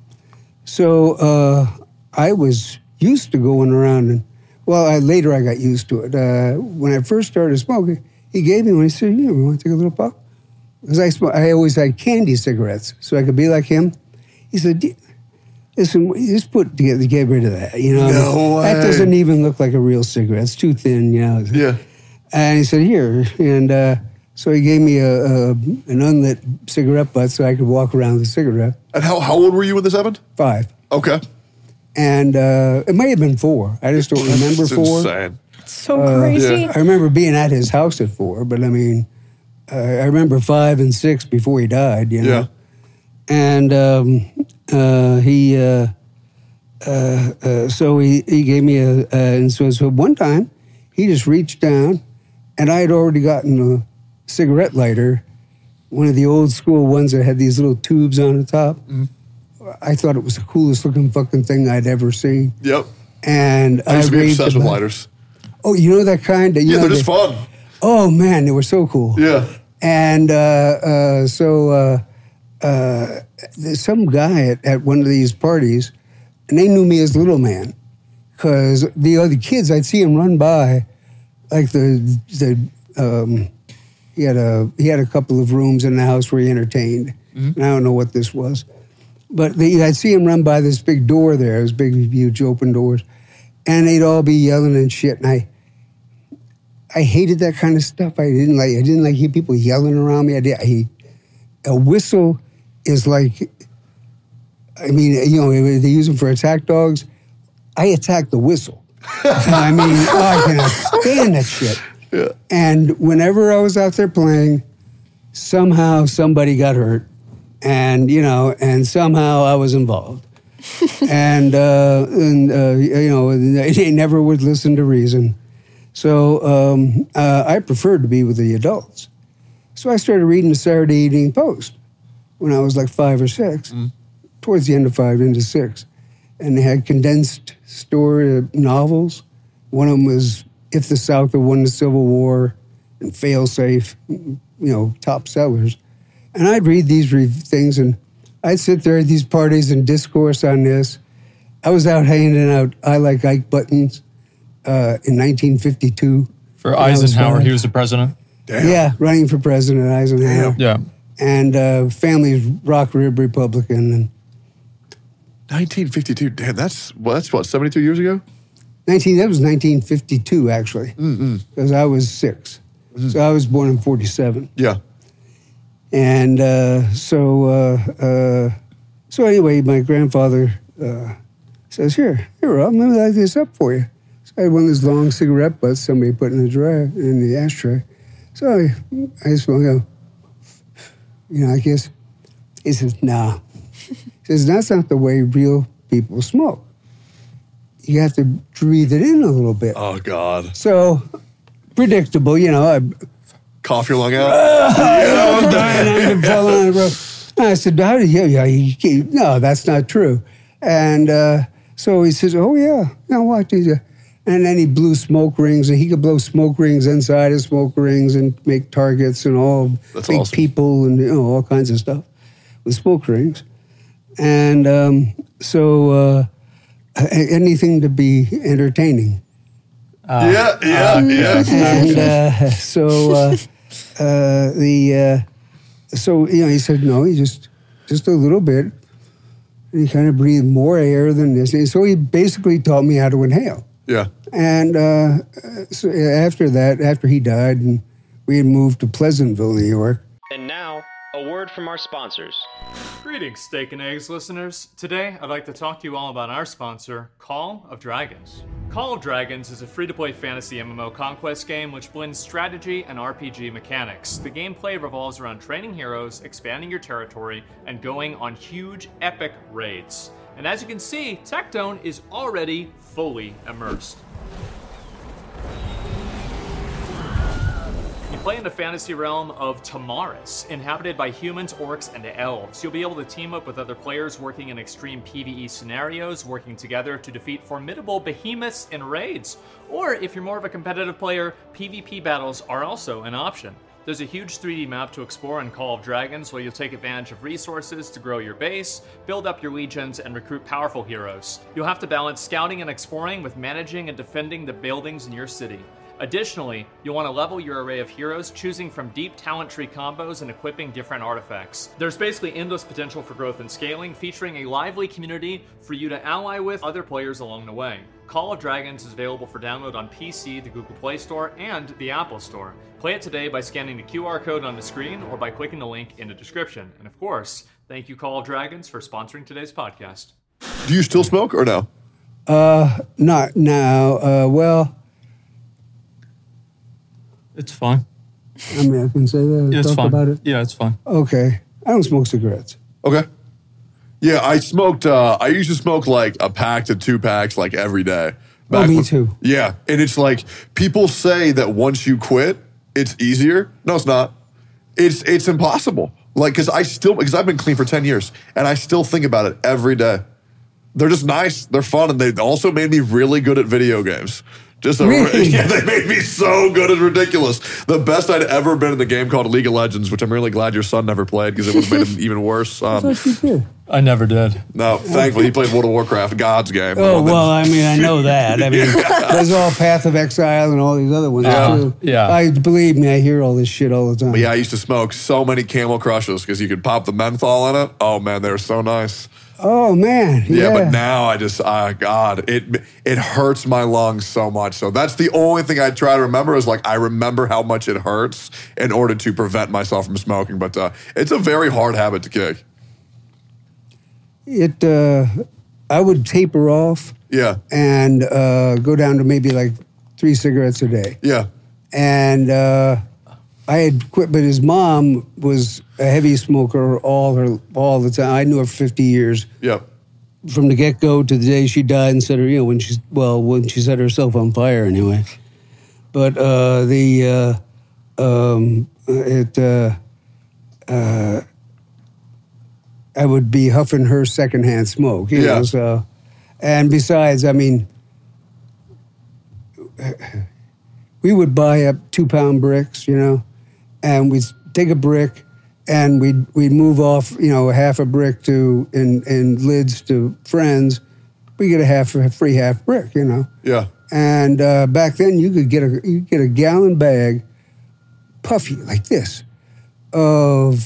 So uh, I was used to going around, and well, I, later I got used to it. Uh, when I first started smoking, he gave me one. He said, "You want to take a little puff?" Because I, sm- I always had candy cigarettes, so I could be like him. He said, "Listen, just put together, get rid of that. You know, no way. That doesn't even look like a real cigarette. It's too thin, you know." Yeah. And he said, "Here," and. Uh, So he gave me a, a an unlit cigarette butt so I could walk around with a cigarette. And how, how old were you when this happened? Five. Okay. And uh, it may have been four. I just don't remember That's four. insane. So Uh, crazy. yeah. I remember being at his house at four, but I mean, uh, I remember five and six before he died, you know? Yeah. And um, uh, he, uh, uh, uh, so he, he gave me a, uh, and so, so one time he just reached down and I had already gotten a cigarette lighter, one of the old school ones that had these little tubes on the top. Mm. I thought it was the coolest looking fucking thing I'd ever seen. Yep. And I used to be raved obsessed with about- lighters. Oh, you know that kind? That, you Yeah, know, they're just they- fun. Oh man, they were so cool. Yeah. And uh, uh, so uh, uh, there's some guy at, at one of these parties, and they knew me as Little Man, because the other kids, I'd see him run by, like the the um, he had a he had a couple of rooms in the house where he entertained. Mm-hmm. And I don't know what this was, but the, I'd see him run by this big door there, those big huge open doors, and they'd all be yelling and shit, and I. I hated that kind of stuff. I didn't like. I didn't like hear people yelling around me. I did. I hate, a whistle is like. I mean, you know, they use them for attack dogs. I attack the whistle. I mean, oh, I cannot stand that shit. Yeah. And whenever I was out there playing, somehow somebody got hurt, and you know, and somehow I was involved. and uh, and uh, you know, they never would listen to reason. So um, uh, I preferred to be with the adults. So I started reading the Saturday Evening Post when I was like five or six, mm. towards the end of five, into six. And they had condensed story novels. One of them was If the South Had Won the Civil War and Fail Safe, you know, top sellers. And I'd read these re- things and I'd sit there at these parties and discourse on this. I was out handing out I Like Ike buttons. Uh, in nineteen fifty-two. For Eisenhower, he was the president? Damn. Yeah, running for President Eisenhower. Yeah. and uh, family's rock rib Republican. And nineteen fifty-two. Damn, that's well, that's what seventy-two years ago. nineteen that was nineteen fifty-two actually, because I was six. Mm-hmm. So I was born in forty-seven. Yeah. And uh, so, uh, uh, so anyway, my grandfather uh, says, "Here, here, Rob, let me light this up for you." So I had one of those long cigarette butts somebody put in the dryer, in the ashtray. So I, I just want to go, you know, I guess. He says, "No." He says, "That's not the way real people smoke. You have to breathe it in a little bit." Oh God. So predictable, you know. I, Cough your lung out. Yeah, I'm dying. I'm falling on the road. I said, "How do you? Yeah, you keep, no, that's not true." And uh, so he says, "Oh yeah, now what do you?" And then he blew smoke rings, and he could blow smoke rings inside of smoke rings and make targets and all That's big awesome. people and you know all kinds of stuff with smoke rings. And um, so uh, anything to be entertaining. yeah, yeah, yeah. And uh, so uh, uh, the uh, so you know he said no, he just just a little bit. And he kind of breathed more air than this. And so he basically taught me how to inhale. Yeah. And uh, so after that, after he died, and we had moved to Pleasantville, New York. And now, a word from our sponsors. Greetings, Steak and Eggs listeners. Today, I'd like to talk to you all about our sponsor, Call of Dragons. Call of Dragons is a free-to-play fantasy M M O conquest game which blends strategy and R P G mechanics. The gameplay revolves around training heroes, expanding your territory, and going on huge, epic raids. And as you can see, Tectone is already fully immersed. You play in the fantasy realm of Tamaris, inhabited by humans, orcs, and elves. You'll be able to team up with other players working in extreme PvE scenarios, working together to defeat formidable behemoths in raids. Or, if you're more of a competitive player, PvP battles are also an option. There's a huge three D map to explore in Call of Dragons where you'll take advantage of resources to grow your base, build up your legions, and recruit powerful heroes. You'll have to balance scouting and exploring with managing and defending the buildings in your city. Additionally, you'll want to level your array of heroes, choosing from deep talent tree combos and equipping different artifacts. There's basically endless potential for growth and scaling, featuring a lively community for you to ally with other players along the way. Call of Dragons is available for download on P C, the Google Play Store, and the Apple Store. Play it today by scanning the Q R code on the screen or by clicking the link in the description. And of course, thank you Call of Dragons for sponsoring today's podcast. Do you still smoke or no? Uh, not now. Uh, well, It's fine. I mean, I can say that. Yeah, it's talk fine. about it. Yeah, it's fine. Okay, I don't smoke cigarettes. Okay. Yeah, I smoked. Uh, I used to smoke like a pack to two packs like every day. Oh, Back me when- too. Yeah, and it's like people say that once you quit, it's easier. No, it's not. It's it's impossible. Like, cause I still because I've been clean for ten years, and I still think about it every day. They're just nice. They're fun, and they also made me really good at video games. Just a, Really? yeah, they made me so good. It's ridiculous. The best I'd ever been in the game called League of Legends, which I'm really glad your son never played because it would have made him even worse. I Um, thought you did. I never did. no, thankfully he played World of Warcraft, God's game. The Oh, one that- well, I mean, I know that. I mean, there's all Path of Exile and all these other ones, Yeah, too. yeah. I believe me, I hear all this shit all the time. But yeah, I used to smoke so many Camel Crushes because you could pop the menthol in it. Oh man, they were so nice. Oh, man. Yeah, Yeah, but now I just, ah, God, it it hurts my lungs so much. So that's the only thing I try to remember is like I remember how much it hurts in order to prevent myself from smoking. But uh, it's a very hard habit to kick. It, uh, I would taper off Yeah, and uh, go down to maybe like three cigarettes a day. yeah, And uh, I had quit, but his mom was a heavy smoker all her all the time. I knew her for fifty years. yeah. From the get-go to the day she died and set her, you know, when she's, well, when she set herself on fire anyway. But uh, the, uh, um, it, uh, uh, I would be huffing her secondhand smoke, you Yeah. know, so. And besides, I mean, we would buy up two-pound bricks, you know, and we'd take a brick and we'd, we'd move off, you know, half a brick to, and, and lids to friends. We get a half, a free half brick, you know. Yeah. And uh, back then you could get a, you could get a gallon bag, puffy, like this, of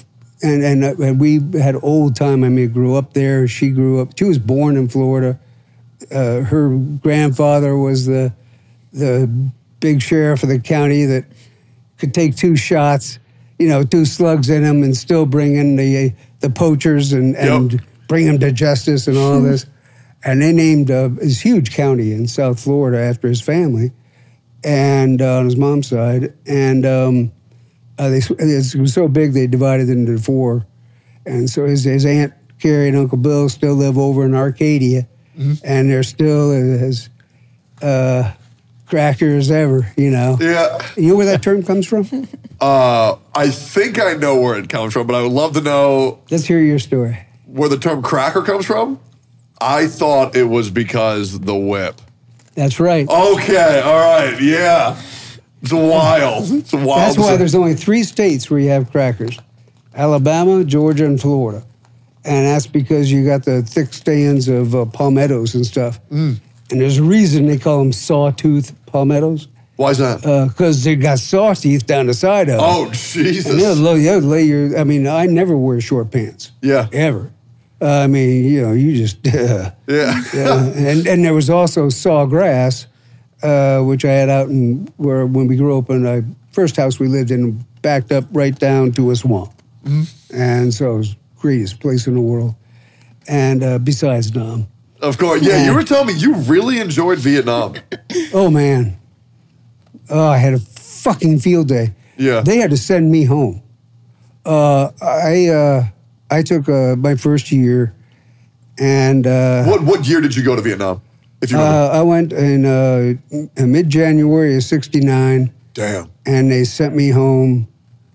and, and uh, and we had old time. I mean, grew up there. She grew up. She was born in Florida. Uh, her grandfather was the the big sheriff of the county that could take two shots, you know, two slugs in him, and still bring in the the poachers and and yep. bring them to justice and all this. And they named uh, this huge county in South Florida after his family, and uh, on his mom's side. And um, uh, they, it was so big they divided it into four. And so his, his Aunt Carrie and Uncle Bill still live over in Arcadia, mm-hmm. and they're still as uh, cracker as ever, you know. Yeah. You know where that term comes from? Uh, I think I know where it comes from, but I would love to know. Let's hear your story. Where the term cracker comes from? I thought it was because the whip. That's right. Okay, all right, yeah. It's wild. It's wild. That's why there's only three states where you have crackers. Alabama, Georgia, and Florida. And that's because you got the thick stands of uh, palmettos and stuff. Mm. And there's a reason they call them sawtooth palmettos. Why is that? Because uh, they got saw teeth down the side of them. Oh, Jesus. And they'll lay, they'll lay your, I mean, I never wear short pants. Yeah. Ever. Uh, I mean, you know, you just... Uh, yeah. yeah. And, and there was also sawgrass, uh, which I had out in where when we grew up in the first house we lived in, backed up right down to a swamp. Mm-hmm. And so it was the greatest place in the world. And uh, besides Nam. Of course. Yeah, you were telling me you really enjoyed Vietnam. Oh, man. Oh, I had a fucking field day. Yeah. They had to send me home. Uh, I... Uh, I took uh, my first year, and uh, what what year did you go to Vietnam? If you uh, I went in, uh, in mid-January of sixty-nine. Damn. And they sent me home.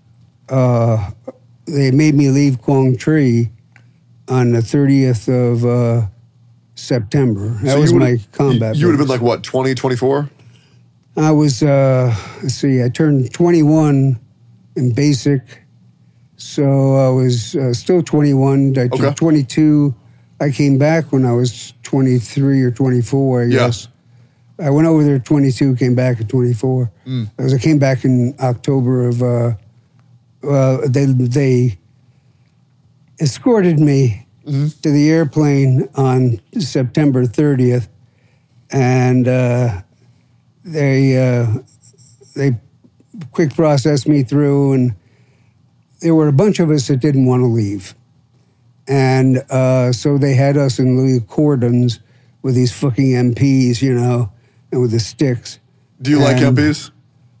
Uh, they made me leave Quang Tri on the thirtieth of uh, September. That so was my you, combat. You, you would have been like what, twenty, twenty-four? I was. Uh, let's see. I turned twenty-one in basic. So I was uh, still twenty-one. I took okay. twenty-two. I came back when I was twenty-three or twenty-four, I yeah. guess. I went over there at twenty-two, came back at twenty-four. Mm. Because I came back in October of, uh, well, they, they escorted me mm-hmm. to the airplane on September thirtieth. And uh, they, uh, they quick processed me through, and there were a bunch of us that didn't want to leave. And uh, so they had us in little cordons with these fucking M Ps, you know, and with the sticks. Do you and like M Ps?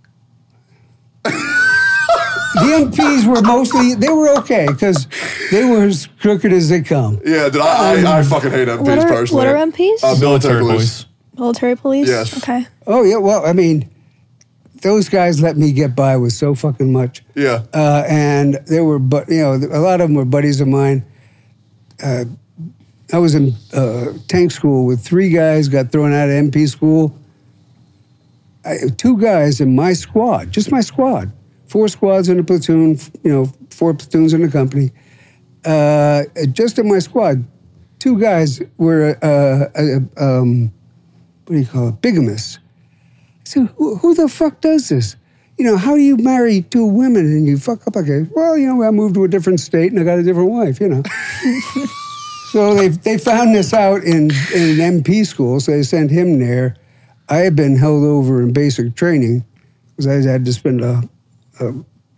The M Ps were mostly, they were okay, because they were as crooked as they come. Yeah, dude, I, um, I, I fucking hate M Ps what are, personally. What are M Ps? Uh, military police. Military police? Yes. Okay. Oh, yeah, well, I mean... Those guys let me get by with so fucking much. Yeah. Uh, and they were, but you know, a lot of them were buddies of mine. Uh, I was in uh, tank school with three guys, got thrown out of M P school. I, two guys in my squad, just my squad. Four squads in a platoon, you know, four platoons in a company. Uh, just in my squad, two guys were, uh, uh, um, what do you call it, bigamists. So who, who the fuck does this? You know, how do you marry two women and you fuck up like that? Well, you know, I moved to a different state and I got a different wife, you know. So they they found this out in, in an M P school, so they sent him there. I had been held over in basic training because I had to spend a, a,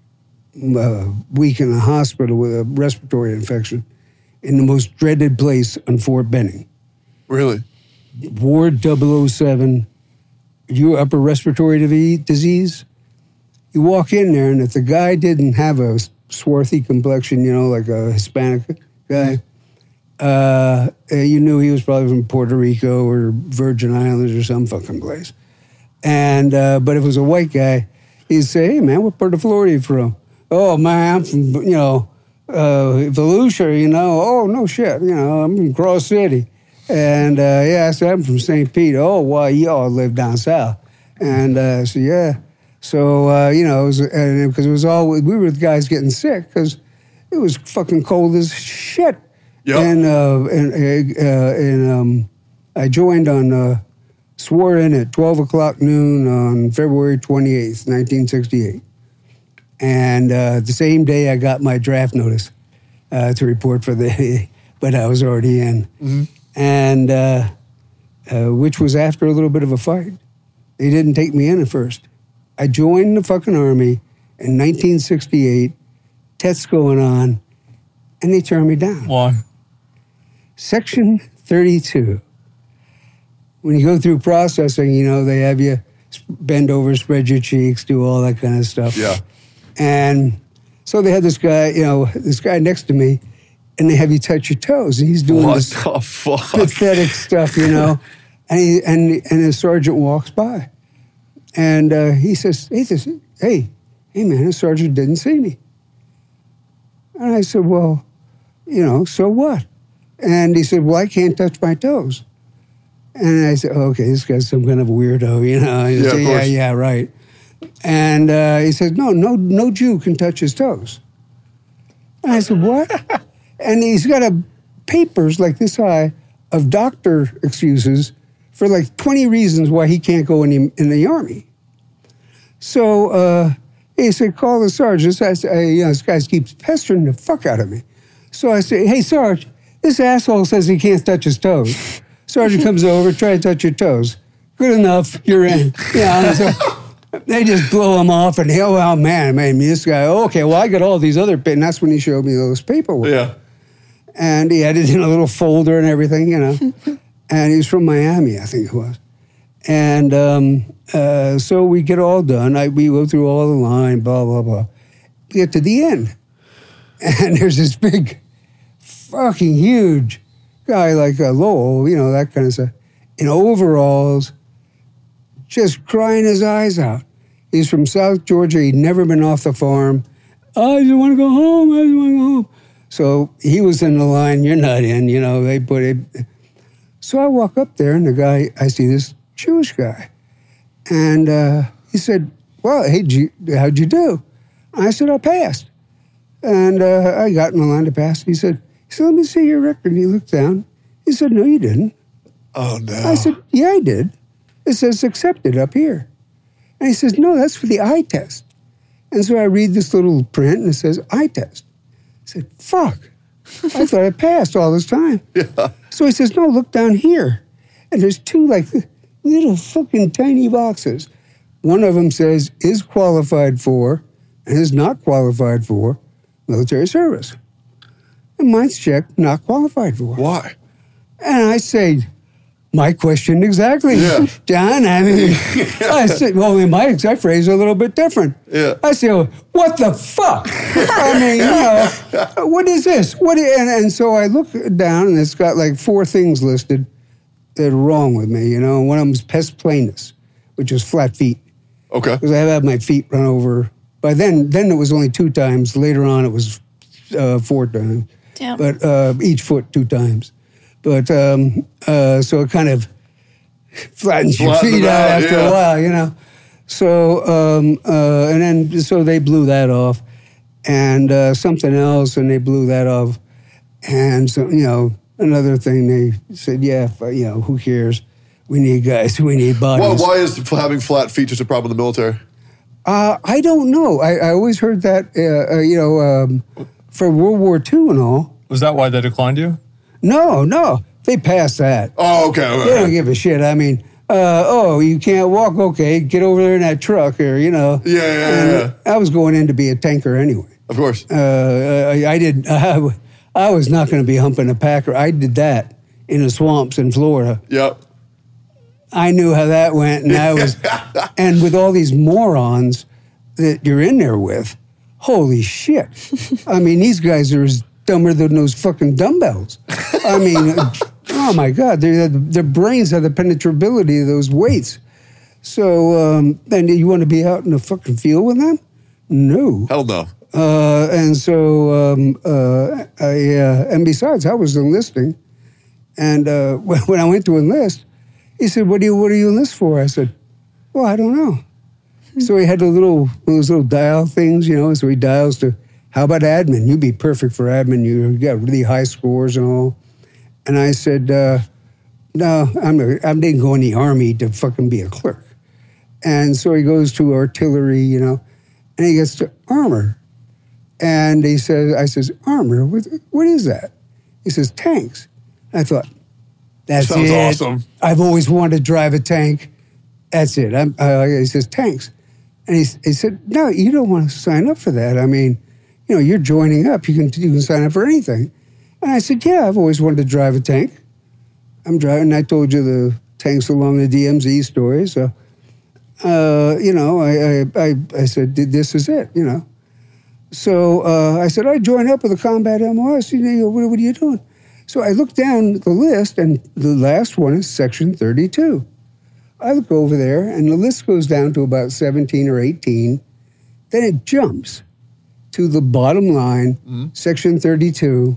a week in a hospital with a respiratory infection in the most dreaded place on Fort Benning. Really? Ward double oh seven. You upper respiratory disease, you walk in there, and if the guy didn't have a swarthy complexion, you know, like a Hispanic guy, uh, you knew he was probably from Puerto Rico or Virgin Islands or some fucking place. And uh, but if it was a white guy, he'd say, "Hey man, what part of Florida are you from?" "Oh man, I'm from, you know, uh, Volusia, you know." "Oh no shit, you know, I'm from Cross City." And, uh, yeah, I said, "I'm from Saint Pete." "Oh, well, y'all live down south." And uh, so, yeah. So, uh, you know, because it, it was all, we were the guys getting sick because it was fucking cold as shit. Yep. And, uh, and, uh, and um, I joined on, uh, swore in at twelve o'clock noon on February twenty-eighth, nineteen sixty-eight. And uh, the same day I got my draft notice. uh, to report for the, but I was already in. Mm-hmm. And uh, uh, which was after a little bit of a fight. They didn't take me in at first. I joined the fucking Army in nineteen sixty-eight, tests going on, and they turned me down. Why? Section thirty-two. When you go through processing, you know, they have you bend over, spread your cheeks, do all that kind of stuff. Yeah. And so they had this guy, you know, this guy next to me, and they have you touch your toes. And he's doing What this the fuck? pathetic stuff, you know. And he, and and the sergeant walks by, and uh, he says, he says, hey, hey man, the sergeant didn't see me. And I said, well, you know, so what? And he said, well, I can't touch my toes. And I said, oh, okay, this guy's some kind of weirdo, you know. And Yeah, said, of yeah, course. yeah, right. And uh, he said, no, no, no Jew can touch his toes. And I said, what? And he's got a papers like this high of doctor excuses for like twenty reasons why he can't go in the, in the Army. So uh, he said, call the sergeant. I said, you know, this guy keeps pestering the fuck out of me. So I said, hey, Sarge, this asshole says he can't touch his toes. Sergeant comes over, try to touch your toes. Good enough, you're in. Yeah, so they just blow him off, and oh, well, man, man, this guy, okay, well, I got all these other, pa-, and that's when he showed me those paperwork. Yeah. And he had it in a little folder and everything, you know. And he was from Miami, I think it was. And um, uh, so we get all done. I, we go through all the line, blah, blah, blah. We get to the end. And there's this big, fucking huge guy like uh, Lowell, you know, that kind of stuff, in overalls, just crying his eyes out. He's from South Georgia. He'd never been off the farm. I just want to go home. I just want to go home. So he was in the line. You're not in, you know. They put it. So I walk up there, and the guy, I see this Jewish guy. And uh, he said, well, hey, G- how'd you do? I said, I passed. And uh, I got in the line to pass. He said, he said, let me see your record. And he looked down. He said, no, you didn't. Oh, no. I said, yeah, I did. It says accepted up here. And he says, no, that's for the eye test. And so I read this little print, and it says eye test. I said, fuck. I thought I passed all this time. Yeah. So he says, no, look down here. And there's two, like, little fucking tiny boxes. One of them says, is qualified for, and is not qualified for, military service. And mine's checked, not qualified for. Why? And I say, my question exactly, Yeah. John. I mean, I said, well, in my exact phrase is a little bit different. Yeah. I say, well, what the fuck? I mean, you know, what is this? What? Is, and, and so I look down, and it's got like four things listed that are wrong with me, you know. And one of them is pes planus, which is flat feet, Okay. because I have had my feet run over. By then, then it was only two times. Later on, it was uh, four times. Damn. But uh, each foot two times. But um, uh, so it kind of flattens your Flatten feet them out out, after yeah. a while, you know. So um, uh, and then so they blew that off, and uh, something else, and they blew that off, and so you know another thing they said, yeah, you know, who cares? We need guys. We need bodies. Well, why is having flat feet just a problem in the military? Uh, I don't know. I, I always heard that, uh, uh, you know, um, for World War Two and all. Was that why they declined you? No, no, they passed that. Oh, okay. okay. They don't give a shit. I mean, uh, oh, you can't walk? Okay, get over there in that truck, or you know. Yeah, yeah, And yeah. I was going in to be a tanker anyway. Of course. Uh, I, I did. I, I was not going to be humping a packer. I did that in the swamps in Florida. Yep. I knew how that went, and I was, and with all these morons that you're in there with, holy shit! I mean, these guys are as dumber than those fucking dumbbells. I mean, oh my God, their their brains have the penetrability of those weights. So, um, and you want to be out in the fucking field with them? No. Hell no. Uh, and so, um, uh, I, uh, and besides, I was enlisting, and uh, when when I went to enlist. He said, what do you, what do you enlist for? I said, well, I don't know. So he had the little, those little dial things, you know, so he dials to, how about admin? You'd be perfect for admin. You got really high scores and all. And I said, uh, no, I'm a, I didn't go in the Army to fucking be a clerk. And so he goes to artillery, you know, and he gets to armor. And he says, I says, armor, what, what is that? He says, tanks. I thought, that's Sounds it. awesome. I've always wanted to drive a tank. That's it. I'm, uh, he says, tanks. And he, he said, no, you don't want to sign up for that. I mean, you know, you're joining up. You can, you can sign up for anything. And I said, yeah, I've always wanted to drive a tank. I'm driving. I told you the tanks along the D M Z story. So, uh, you know, I, I, I, I said, this is it, you know. So uh, I said, I joined up with a combat M O S. You know, what, what are you doing? So I looked down the list, and the last one is Section thirty-two. I look over there, and the list goes down to about seventeen or eighteen. Then it jumps to the bottom line, mm-hmm. Section thirty-two,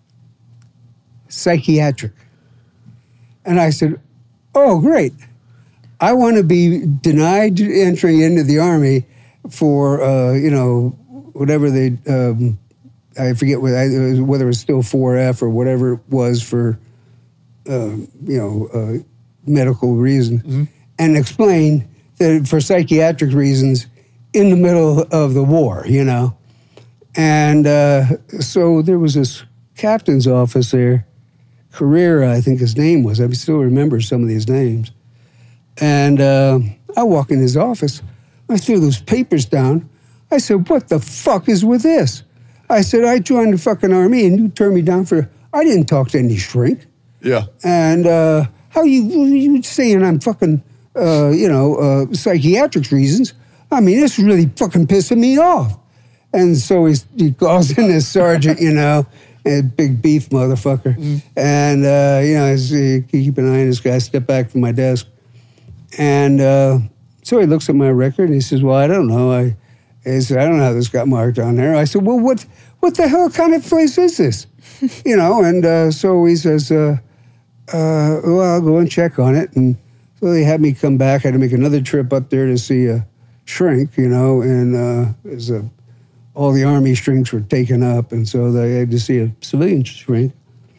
psychiatric. And I said, oh, great. I want to be denied entry into the Army for, uh, you know, whatever they, um, I forget whether, whether it was still four F or whatever it was for, uh, you know, uh, medical reason, mm-hmm. and explain that for psychiatric reasons in the middle of the war, you know. And uh, so there was this captain's office there, Carrera, I think his name was. I still remember some of these names. And uh, I walk in his office. I threw those papers down. I said, what the fuck is with this? I said, I joined the fucking Army and you turned me down for, I didn't talk to any shrink. Yeah. And uh, how you, you saying I'm fucking, uh, you know, uh, psychiatric reasons? I mean, it's really fucking pissing me off. And so he's, he calls in his sergeant, you know, a big beef motherfucker. Mm. And, uh, you know, I say, keep an eye on this guy, step back from my desk. And uh, so he looks at my record and he says, well, I don't know. I, I said, I don't know how this got marked on there. I said, well, what what the hell kind of place is this? You know, and uh, so he says, uh, uh, well, I'll go and check on it. And so they had me come back. I had to make another trip up there to see a shrink, you know, and uh, there's a, all the Army shrinks were taken up. And so they had to see a civilian shrink.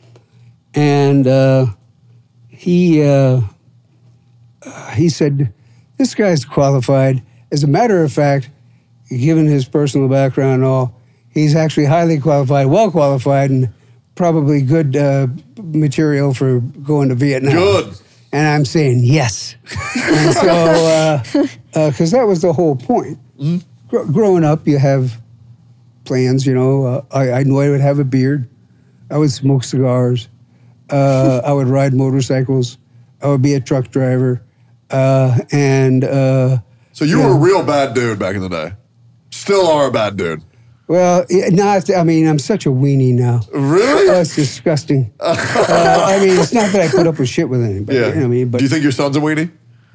And uh, he, uh, he said, this guy's qualified. As a matter of fact, given his personal background and all, he's actually highly qualified, well qualified, and probably good uh, material for going to Vietnam. Good. And I'm saying yes. And so, because uh, uh, that was the whole point. Mm-hmm. Gr- growing up, you have plans, you know. Uh, I, I knew I would have a beard. I would smoke cigars. Uh, I would ride motorcycles. I would be a truck driver. Uh, and... Uh, so you, you were know, a real bad dude back in the day. Still are a bad dude. Well, not. I mean, I'm such a weenie now. Really? Oh, it's disgusting. uh, I mean, it's not that I put up with shit with anybody. Yeah. You know what I mean? But do you think your son's a weenie?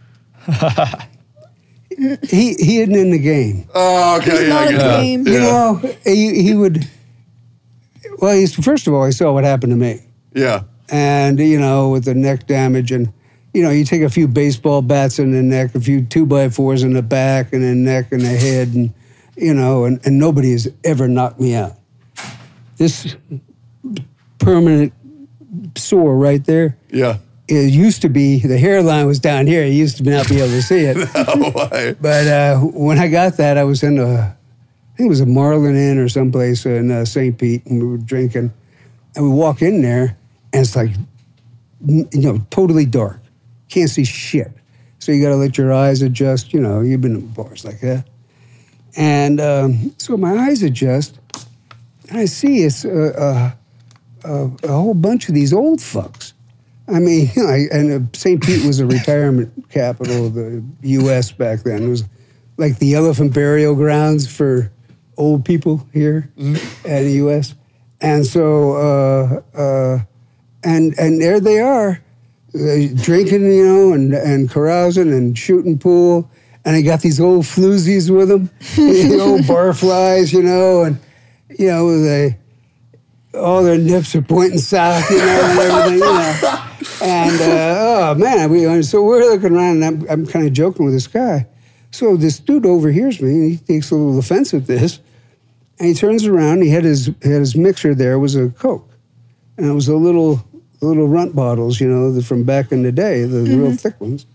he he isn't in the game. Oh, okay. He's yeah, not I in get the that. game. You Yeah. know, he he would. Well, he's first of all, he saw what happened to me, Yeah. and you know, with the neck damage, and you know, you take a few baseball bats in the neck, a few two by fours in the back, and the neck and the head, and. You know, and, and nobody has ever knocked me out. This permanent sore right there. Yeah. It used to be, the hairline was down here. You used to not be able to see it. No way. But uh, when I got that, I was in a, I think it was a Marlin Inn or someplace in uh, Saint Pete, and we were drinking. And we walk in there, and it's like, you know, totally dark. Can't see shit. So you got to let your eyes adjust. You know, you've been in bars like that. And um, so my eyes adjust, and I see it's a, a, a, a whole bunch of these old fucks. I mean, you know, I, and uh, Saint Pete was a retirement capital of the U S back then. It was like the elephant burial grounds for old people here mm-hmm. in the U S. And so, uh, uh, and and there they are, uh, drinking, you know, and, and carousing and shooting pool. And they got these old floozies with them, the old barflies, you know, and, you know, they, all their nips are pointing south, you know, and everything, you know. And, uh, oh, man, we, so we're looking around, and I'm, I'm kind of joking with this guy. So this dude overhears me, and he takes a little offense at this, and he turns around, he had his, he had his mixer there, it was a Coke. And it was a little, little runt bottles, you know, from back in the day, the mm-hmm. real thick ones.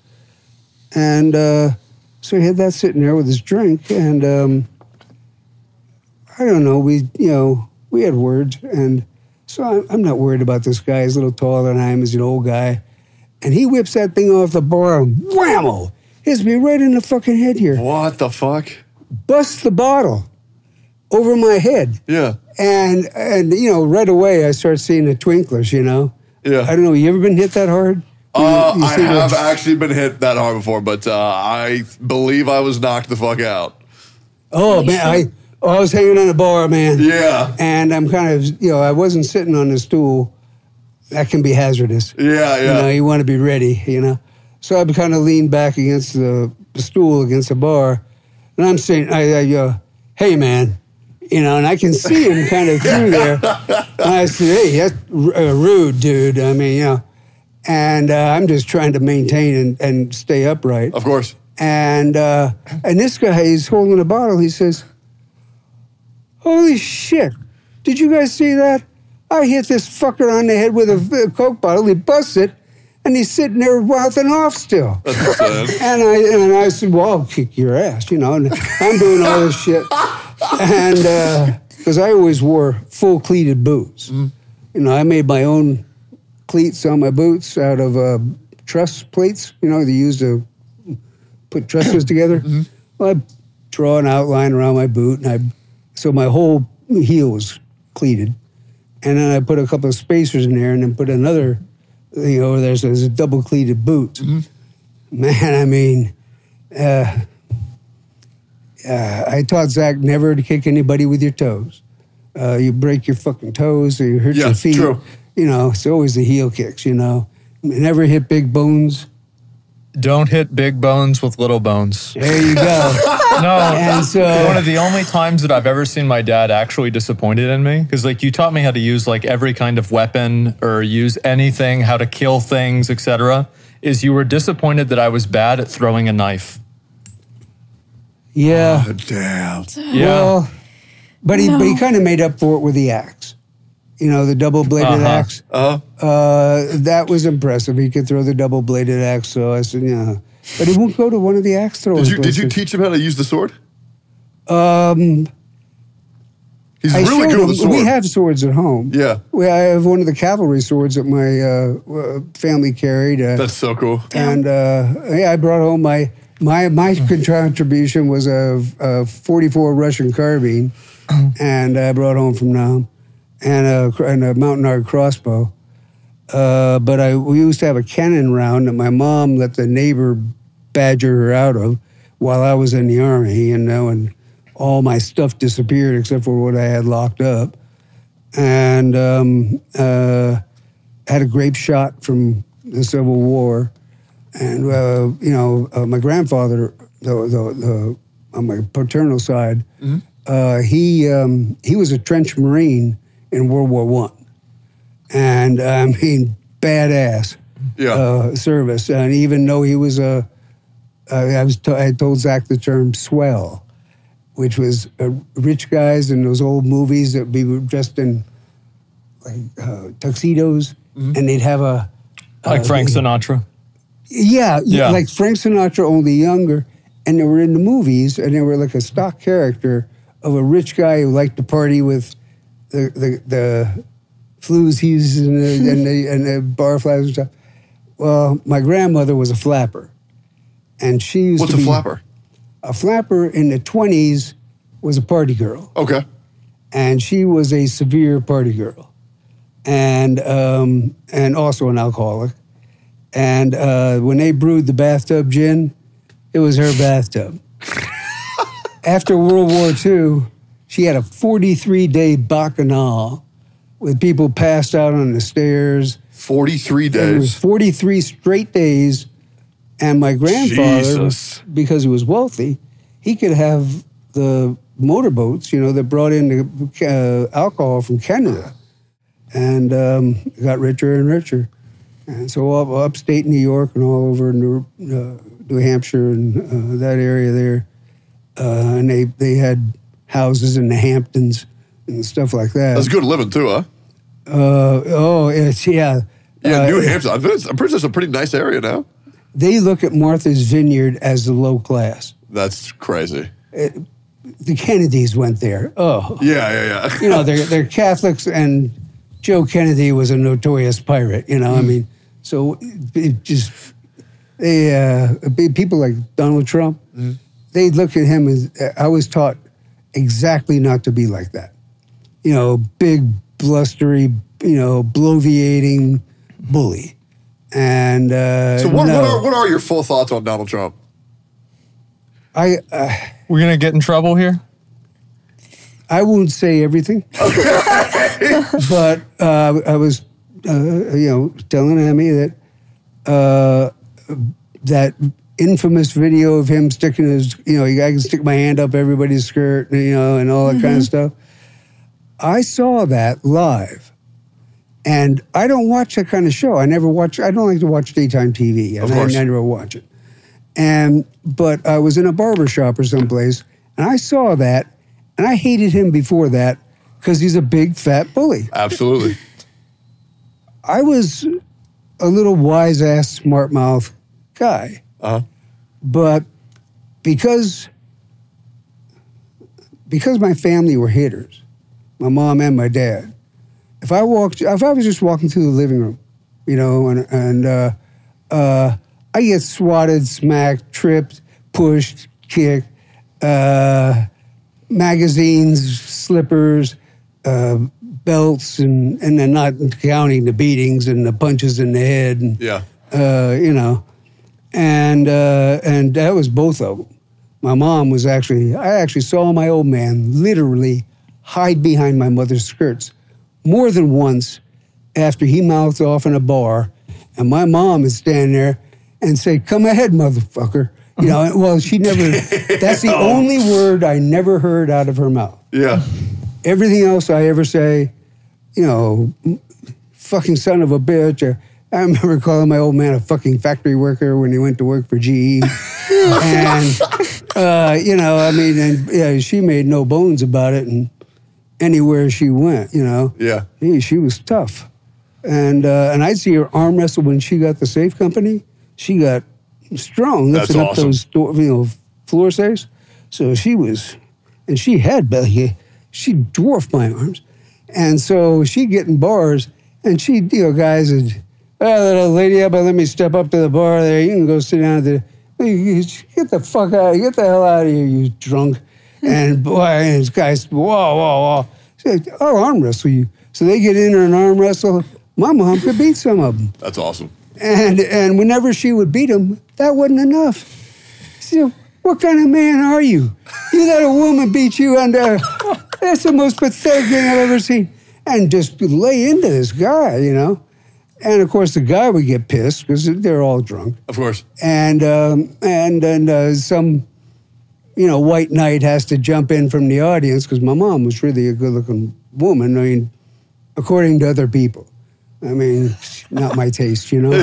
And, uh, so he had that sitting there with his drink, and um, I don't know. We, you know, we had words, and so I'm, I'm not worried about this guy. He's a little taller than I am. He's an old guy, and he whips that thing off the bar and whammo, hits me right in the fucking head here. What the fuck? Busts the bottle over my head. Yeah. And and you know, right away I start seeing the twinklers. You know. Yeah. I don't know. You ever been hit that hard? Uh, You- you I see have the- actually been hit that hard before, but uh, I believe I was knocked the fuck out. Oh man, I oh, I was hanging on a bar, man. Yeah. And I'm kind of, you know, I wasn't sitting on the stool. That can be hazardous. Yeah, yeah. You know, you want to be ready, you know. So I kind of leaned back against the, the stool against the bar, and I'm saying, I, I uh, hey man, you know, and I can see him kind of through there. And I said, hey, that's r- uh, rude, dude. I mean, you know, and uh, I'm just trying to maintain and, and stay upright. Of course. And uh, and this guy, he's holding a bottle. He says, holy shit, did you guys see that? I hit this fucker on the head with a, a Coke bottle. He busts it, and he's sitting there mouthing off still. That's sad. And I and I said, well, I'll kick your ass, you know. And I'm doing all this shit. And because I always wore full cleated boots. Mm. You know, I made my own cleats on my boots out of uh, truss plates, you know, they used to put trusses together. Mm-hmm. Well, I draw an outline around my boot, and I so my whole heel was cleated. And then I put a couple of spacers in there, and then put another, you know, there's, there's a double cleated boot. Mm-hmm. Man, I mean, uh, uh, I taught Zach never to kick anybody with your toes. Uh, you break your fucking toes, or you hurt yeah, your feet. True. You know, it's always the heel kicks, you know. Never hit big bones. Don't hit big bones with little bones. There you go. No, And so- one of the only times that I've ever seen my dad actually disappointed in me, because like you taught me how to use like every kind of weapon or use anything, how to kill things, et cetera, is you were disappointed that I was bad at throwing a knife. Yeah. Oh, damn. Yeah. Well, but he, but he kind of made up for it with the axe. You know, the double-bladed Uh-huh. axe. Uh-huh. Uh, that was impressive. He could throw the double-bladed axe, so I said, yeah. But he won't go to one of the axe throwing Did you did you places. teach him how to use the sword? Um, He's I really showed good him, with the sword. we have swords at home. Yeah. We, I have one of the cavalry swords that my uh, uh, family carried. Uh, That's so cool. And uh, yeah, I brought home my my my contribution was a, a forty-four Russian carbine, and I brought home from Nam, and a, and a mountain art crossbow. Uh, but I we used to have a cannon round that my mom let the neighbor badger her out of while I was in the army, you know, and all my stuff disappeared except for what I had locked up, and um, uh, had a grape shot from the Civil War. And, uh, you know, uh, my grandfather, the, the, the, on my paternal side, mm-hmm. uh, he um, he was a trench Marine in World War One. And, I mean, badass Yeah. uh, service. And even though he was a, uh, I, was t- I told Zach the term swell, which was uh, rich guys in those old movies that be dressed in like uh, tuxedos, mm-hmm. and they'd have a... Like uh, Frank Sinatra. Yeah, Yeah. like Frank Sinatra, only younger. And they were in the movies, and they were like a stock character of a rich guy who liked to party with the the, the floozies and the, and, the, and the bar flags and stuff. Well, my grandmother was a flapper. And she used What's to a be... flapper? A flapper in the twenties was a party girl. Okay. And she was a severe party girl. And um, and also an alcoholic. And uh, when they brewed the bathtub gin, it was her bathtub. After World War Two, she had a forty-three day bacchanal with people passed out on the stairs. forty-three It was days. forty-three straight days. And my grandfather, Jesus. because he was wealthy, he could have the motorboats, you know, that brought in the uh, alcohol from Canada. And um, got richer and richer. And so up, upstate New York and all over New, uh, New Hampshire and uh, that area there. Uh, and they, they had houses in the Hamptons and stuff like that. That's good living too, huh? Uh, oh, it's, yeah. Yeah, Uh, New Hampshire. I'm pretty I'm pretty sure it's a pretty nice area now. They look at Martha's Vineyard as the low class. That's crazy. It, the Kennedys went there. Oh, Yeah, yeah, yeah. you know, they're they're Catholics, and Joe Kennedy was a notorious pirate. You know, I mean, so it just they uh, people like Donald Trump, they look at him as I was taught exactly not to be like that. You know, big, blustery, you know, bloviating bully. And uh, So what, no, what, are, what are your full thoughts on Donald Trump? I uh, We're going to get in trouble here? I won't say everything, but uh, I was, uh, you know, telling Emmy that uh, that infamous video of him sticking his, you know, I can stick my hand up everybody's skirt, you know, and all that mm-hmm. kind of stuff. I saw that live, and I don't watch that kind of show. I never watch. I don't like to watch daytime T V. Of I, course. I never watch it. And but I was in a barber shop or someplace, and I saw that. And I hated him before that because he's a big, fat bully. Absolutely. I was a little wise-ass, smart-mouth guy. Uh-huh. But because, because my family were hitters, my mom and my dad, if I walked, if I was just walking through the living room, you know, and, and uh, uh, I get swatted, smacked, tripped, pushed, kicked, uh, magazines, slippers, uh, belts, and and then not counting the beatings and the punches in the head, and Yeah. uh, you know, and uh, and that was both of them. My mom was actually, I actually saw my old man literally hide behind my mother's skirts more than once after he mouthed off in a bar, and my mom would stand there and say, "Come ahead, motherfucker." You know, well, she never, that's the only word I never heard out of her mouth. Yeah. Everything else I ever say, you know, fucking son of a bitch. Or, I remember calling my old man a fucking factory worker when he went to work for G E. And, uh, you know, I mean, and yeah, she made no bones about it. And anywhere she went, you know, Yeah. hey, she was tough. And, uh, and I'd see her arm wrestle when she got the safe company. She got strong, That's lifting up awesome. those door, you know, floor safes. So she was, and she had belly. She dwarfed my arms, and so she'd get in bars, and she, you know, guys would, oh, little lady, how about let me step up to the bar there? You can go sit down at the. Get the fuck out! Get the hell out of here, you drunk! And boy, and this guy's whoa, whoa, whoa. Said, "Oh, arm wrestle you." So they get in there and arm wrestle. My mom could beat some of them. That's awesome. And and whenever she would beat him, that wasn't enough. She said, "What kind of man are you? You let a woman beat you, and uh, that's the most pathetic thing I've ever seen." And just lay into this guy, you know. And of course, the guy would get pissed because they're all drunk. Of course. And um, and and uh, some, you know, white knight has to jump in from the audience because my mom was really a good-looking woman. I mean, according to other people. I mean, not my taste, you know.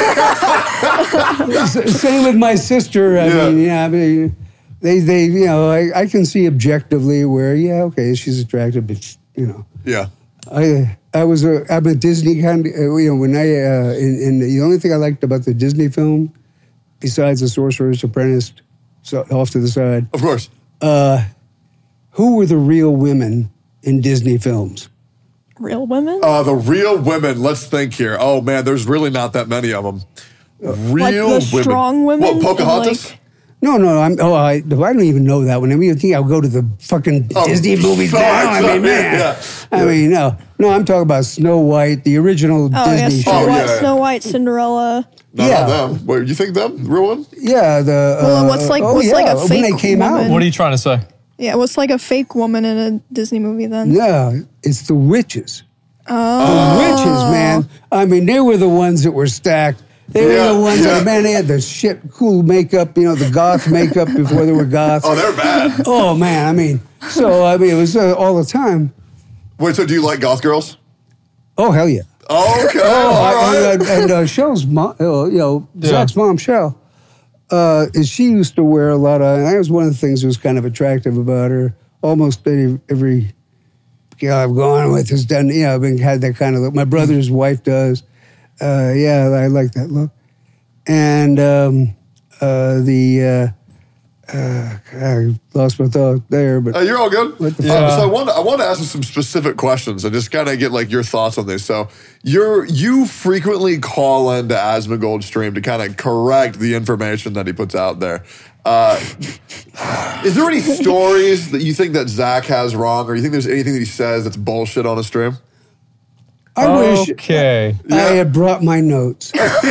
Same with my sister. I Yeah. mean, yeah, I mean, they, they, you know, I, I can see objectively where, yeah, okay, she's attractive, but you know, Yeah. I, I was, a, I'm a Disney kind. Of, you know, when I, uh, in, in the only thing I liked about the Disney film, besides The Sorcerer's Apprentice, so off to the side, Of course. uh, who were the real women in Disney films? Real women? Uh, the real women, let's think here. Oh, man, there's really not that many of them. Real Like the women. strong women What, Pocahontas? and, like- No, no, I'm. Oh, I, I don't even know that one. I mean, you think I'll go to the fucking Oh, Disney movies sorry, now? I sorry, mean, man. yeah. I mean, no, no. I'm talking about Snow White, the original Oh, yeah, Disney Snow, show. Oh, White, yeah. Snow White, Cinderella. No, Yeah. not them. Wait, you think them? The real one? Yeah, the. Well, uh, what's like- oh, what's yeah, like a when they fake came woman? out. What are you trying to say? Yeah, what's like a fake woman in a Disney movie then? No, it's the witches. Oh. The witches, man. I mean, they were the ones that were stacked. They were Yeah, the ones yeah. that, man, they had the shit cool makeup, you know, the goth makeup before they were goths. Oh, they're bad. Oh, man, I mean, so, I mean, it was uh, all the time. Wait, so do you like goth girls? Oh, hell yeah. Oh, okay. Oh, all I, right. and, uh, and uh, Shell's mom, uh, you know, Yeah. Zach's mom, Shell, uh, is she used to wear a lot of, and that was one of the things that was kind of attractive about her. Almost every, every girl I've gone with has done, you know, been, had that kind of look. My brother's wife does. Uh, yeah, I like that look. And um, uh, the, Uh, I lost my thought there, but Uh, you're all good. What the Uh, fuck? so I want I want to ask you some specific questions and just kind of get like your thoughts on this. So you're you frequently call into Asmongold's stream to kind of correct the information that he puts out there. Uh, is there any stories that you think that Zach has wrong, or you think there's anything that he says that's bullshit on a stream? I wish Okay. I had brought my notes.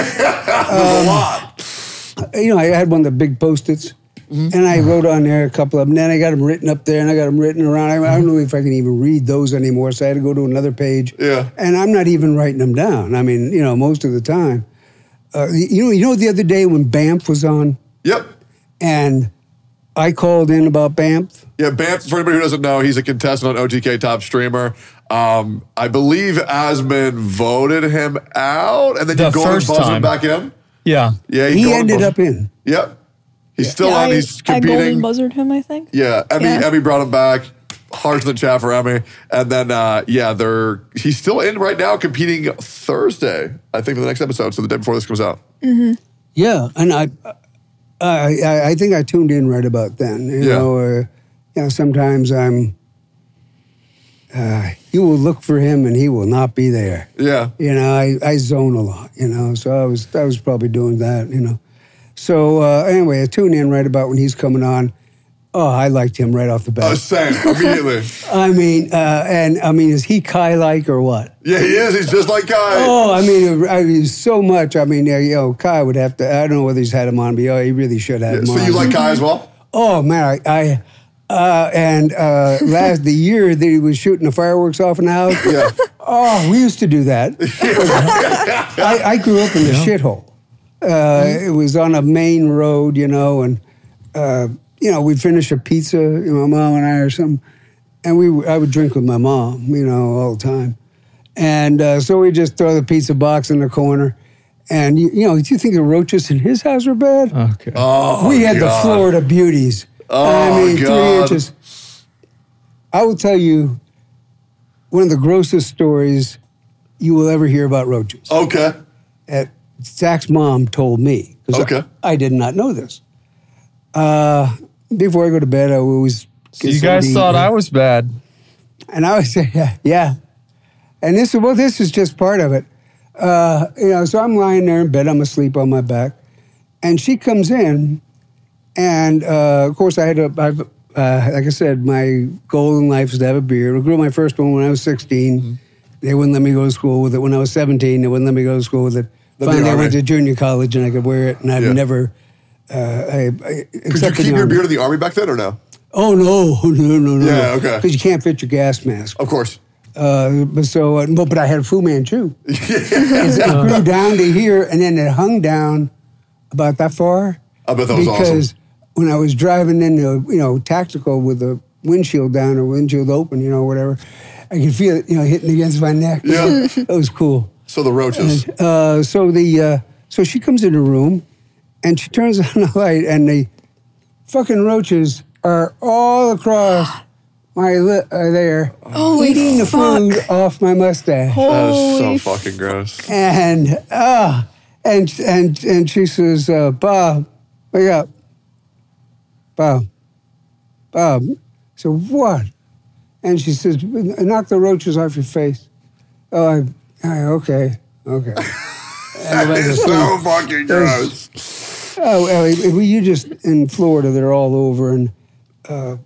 a lot. You know, I had one of the big Post-its, Mm-hmm. and I wrote on there a couple of them. Then I got them written up there, and I got them written around. I, I don't know if I can even read those anymore, so I had to go to another page. Yeah. And I'm not even writing them down. I mean, you know, most of the time. Uh, you know, you know, the other day when Banff was on, Yep. and I called in about Banff. Yeah, Banff, for anybody who doesn't know, he's a contestant on O T K Top Streamer. Um, I believe Asmon voted him out, and then The you golden first buzzer him time. back in. Yeah. Yeah, He golden ended buzzer- up in. Yep. He's still Yeah, on. I, He's I golden competing. buzzard him, I think. Yeah, Emmy, Yeah. Emmy brought him back. Hearts in the chat for Emmy. And then, uh, yeah, they're he's still in right now competing Thursday, I think, for the next episode, so the day before this comes out. Yeah, and I, I, I, I think I tuned in right about then. You Yeah. know, uh, you know, sometimes I'm. Uh, you will look for him, and he will not be there. Yeah. You know, I, I zone a lot. You know, so I was I was probably doing that. You know, so uh, anyway, I tuned in right about when he's coming on. Oh, I liked him right off the bat. Uh, same, immediately. I mean, uh, and I mean, is he Kai-like or what? Yeah, he is. He's just like Kai. Oh, I mean, I mean, so much. I mean, uh, you know, Kai would have to. I don't know whether he's had him on, but oh, he really should have Yeah, him so on. you like Kai as well? Oh man, I, I uh, and uh, last the year that he was shooting the fireworks off in the house. Yeah. Oh, we used to do that. I, I grew up in the shithole. Uh, It was on a main road, you know, and uh, you know we'd finish a pizza, you know, my mom and I or something, and we I would drink with my mom, you know, all the time, and uh, so we just throw the pizza box in the corner. And, you, you know, do you think the roaches in his house were bad? Okay. Oh, We had God. the Florida beauties. Oh, I mean, three God. inches. I will tell you one of the grossest stories you will ever hear about roaches. Okay. That Zach's mom told me. 'Cause Okay. I, I did not know this. Uh, before I go to bed, I always get You guys something to thought eat. I was bad. And I would say, yeah, yeah. And this is, well, this is just part of it. Uh, you know, so I'm lying there in bed, I'm asleep on my back. And she comes in, and uh, of course I had to, I've, uh, like I said, my goal in life is to have a beard. I grew my first one when I was sixteen. Mm-hmm. They wouldn't let me go to school with it. When I was seventeen, they wouldn't let me go to school with it. The Finally, I Army. went to junior college and I could wear it, and I've Yeah. never, uh, I, I, Could you except in keep the your Army. beard in the Army back then or no? Oh, no, no, no, no. Yeah, okay. Because you can't fit your gas mask. Of course. Uh, but so, uh, but, but I had a Fu Manchu. It grew down to here, and then it hung down about that far. I bet that was because awesome. when I was driving in the, you know, tactical with the windshield down or windshield open, you know, whatever, I could feel it, you know, hitting against my neck. Yeah. That was cool. So the roaches. Uh, so the, uh, so she comes in the room, and she turns on the light, and the fucking roaches are all across my lip uh, there, Holy eating the fuck. food off my mustache. That is so Holy fucking gross. And uh, and and and she says, uh, Bob, wake up. Bob. Bob. So what? And she says, knock the roaches off your face. Oh, I, I, okay, okay. That is so fucking gross. Oh, Ellie, well, you just in Florida, they're all over, and uh,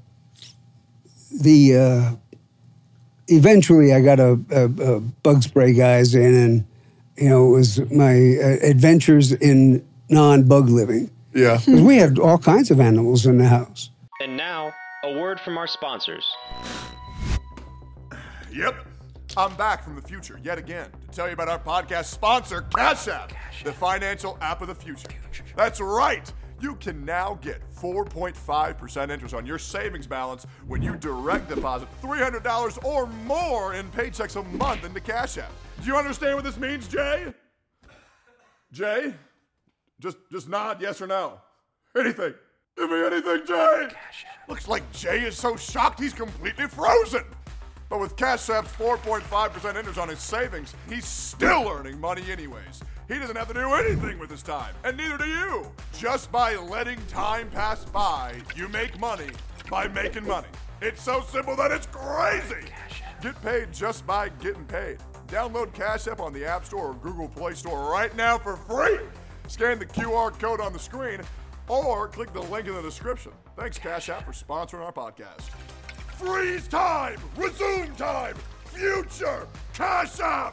the uh, eventually I got a, a, a bug spray guys in, and you know it was my uh, adventures in non-bug living. Yeah. 'Cause we had all kinds of animals in the house. And now, a word from our sponsors. Yep. I'm back from the future yet again to tell you about our podcast sponsor, Cash App, the financial app of the future. That's right. You can now get four point five percent interest on your savings balance when you direct deposit three hundred dollars or more in paychecks a month into Cash App. Do you understand what this means, Jay? Jay? Just just nod yes or no. Anything. Give me anything, Jay. Looks like Jay is so shocked he's completely frozen. But with Cash App's four point five percent interest on his savings, he's still earning money anyways. He doesn't have to do anything with his time, and neither do you. Just by letting time pass by, you make money by making money. It's so simple that it's crazy. Get paid just by getting paid. Download Cash App on the App Store or Google Play Store right now for free. Scan the Q R code on the screen or click the link in the description. Thanks, Cash App, for sponsoring our podcast. Freeze time! Resume time! Future! Cash App!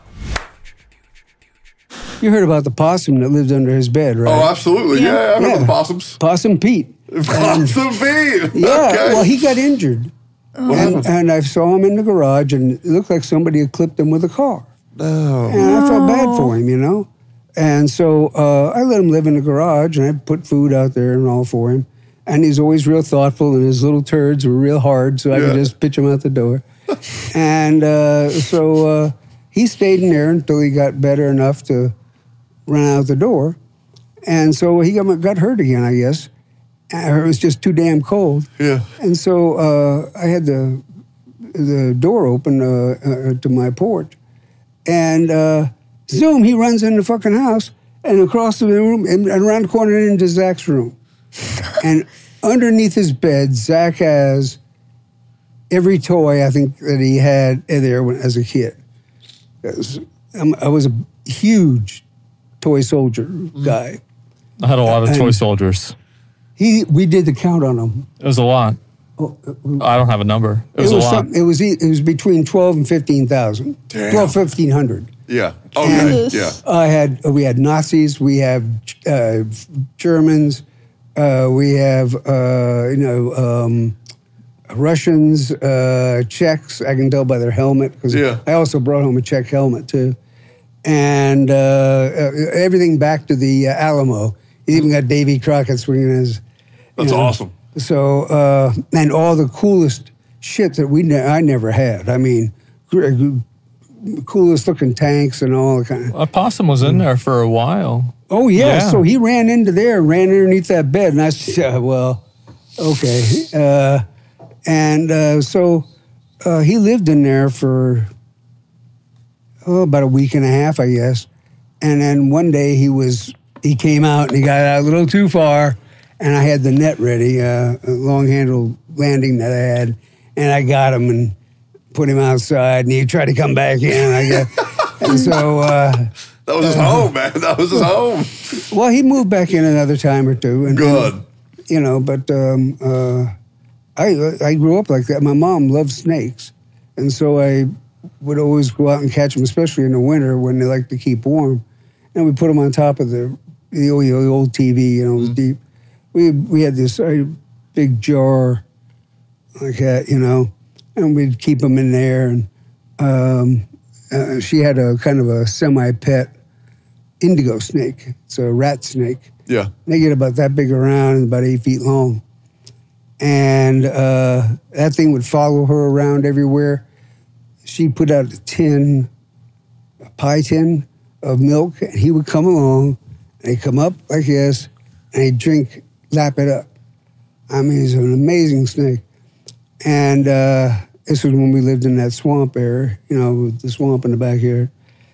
You heard about the possum that lived under his bed, right? Oh, absolutely. Yeah, yeah I remember the possums. Possum Pete. Possum Pete! Yeah, okay. well, he got injured. And, and I saw him in the garage, and it looked like somebody had clipped him with a car. Oh. And I felt bad for him, you know? And so uh, I let him live in the garage, and I put food out there and all for him. And he's always real thoughtful, and his little turds were real hard, so I Yeah. could just pitch him out the door. And uh, so uh, he stayed in there until he got better enough to run out the door. And so he got, got hurt again, I guess. Or it was just too damn cold. Yeah. And so uh, I had the the door open uh, uh, to my porch. And uh, zoom, he runs in the fucking house and across the room and, and around the corner into Zach's room. And underneath his bed, Zach has every toy I think that he had there when, as a kid. 'Cause I'm- I was a huge toy soldier guy. I had a lot of toy And- soldiers. He, we did the count on him. It was a lot. I don't have a number. It was, it was a lot. some- It was e- it was between twelve and fifteen thousand. Damn. Twelve, fifteen hundred. Yeah. Okay. And- Yeah. I had we had Nazis, we have uh, Germans, uh, we have uh, you know um, Russians, uh, Czechs. I can tell by their helmet because Yeah. I also brought home a Czech helmet too, and uh, uh, everything back to the uh, Alamo. He even got Davy Crockett swinging his. you That's know. awesome. So uh, and all the coolest shit that we ne- I never had. I mean, gr- gr- coolest looking tanks and all the kind of. A possum was in there for a while. Oh yeah. Yeah. So he ran into there, ran underneath that bed, and I said, uh, "Well, okay." Uh, and uh, so uh, he lived in there for oh, about a week and a half, I guess. And then one day he was he came out and he got out a little too far, and I had the net ready, uh, a long handle landing that I had, and I got him and put him outside, and he tried to come back in. I got, and so. Uh, That was his home, man. That was his home. Well, he moved back in another time or two. And, Good. and, you know, but um, uh, I I grew up like that. My mom loved snakes, and so I would always go out and catch them, especially in the winter when they like to keep warm. And we put them on top of the the old, the old T V. You know, it was deep. We we had this uh, big jar like that, you know, and we'd keep them in there. And um, uh, she had a kind of a semi-pet indigo snake. It's a rat snake. Yeah. They get about that big around and about eight feet long. And uh, that thing would follow her around everywhere. She put out a tin, a pie tin of milk, and he would come along, and he'd come up like this, and he'd drink, lap it up. I mean, he's an amazing snake. And uh, this was when we lived in that swamp area, you know, with the swamp in the backyard.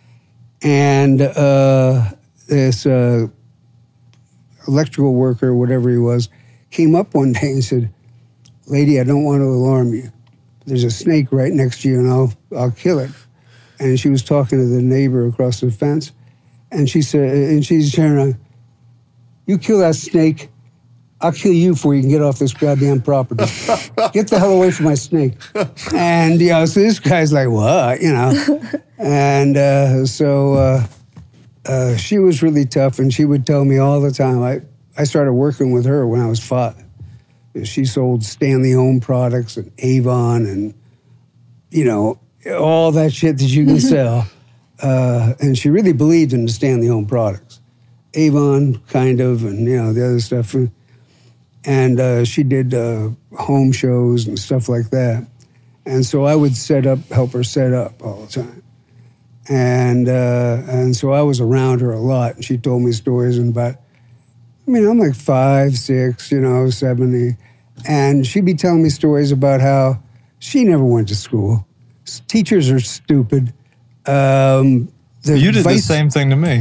And uh, this uh, electrical worker, whatever he was, came up one day and said, "Lady, I don't want to alarm you. There's a snake right next to you, and I'll I'll kill it." And she was talking to the neighbor across the fence, and she said, and she's turning around, "You kill that snake, I'll kill you before you can get off this goddamn property. Get the hell away from my snake." And, you know, so this guy's like, what, you know? And uh, so uh, uh, she was really tough, and she would tell me all the time. I, I started working with her when I was five. She sold Stanley Home products and Avon and, you know, all that shit that you can sell. Uh, and she really believed in the Stanley Home products. Avon, kind of, and, you know, the other stuff. And uh, she did uh, home shows and stuff like that. And so I would set up, help her set up all the time. And uh, and so I was around her a lot. And she told me stories about, I mean, I'm like five, six, you know, seventy. And she'd be telling me stories about how she never went to school. Teachers are stupid. Um, the You did vice- the same thing to me.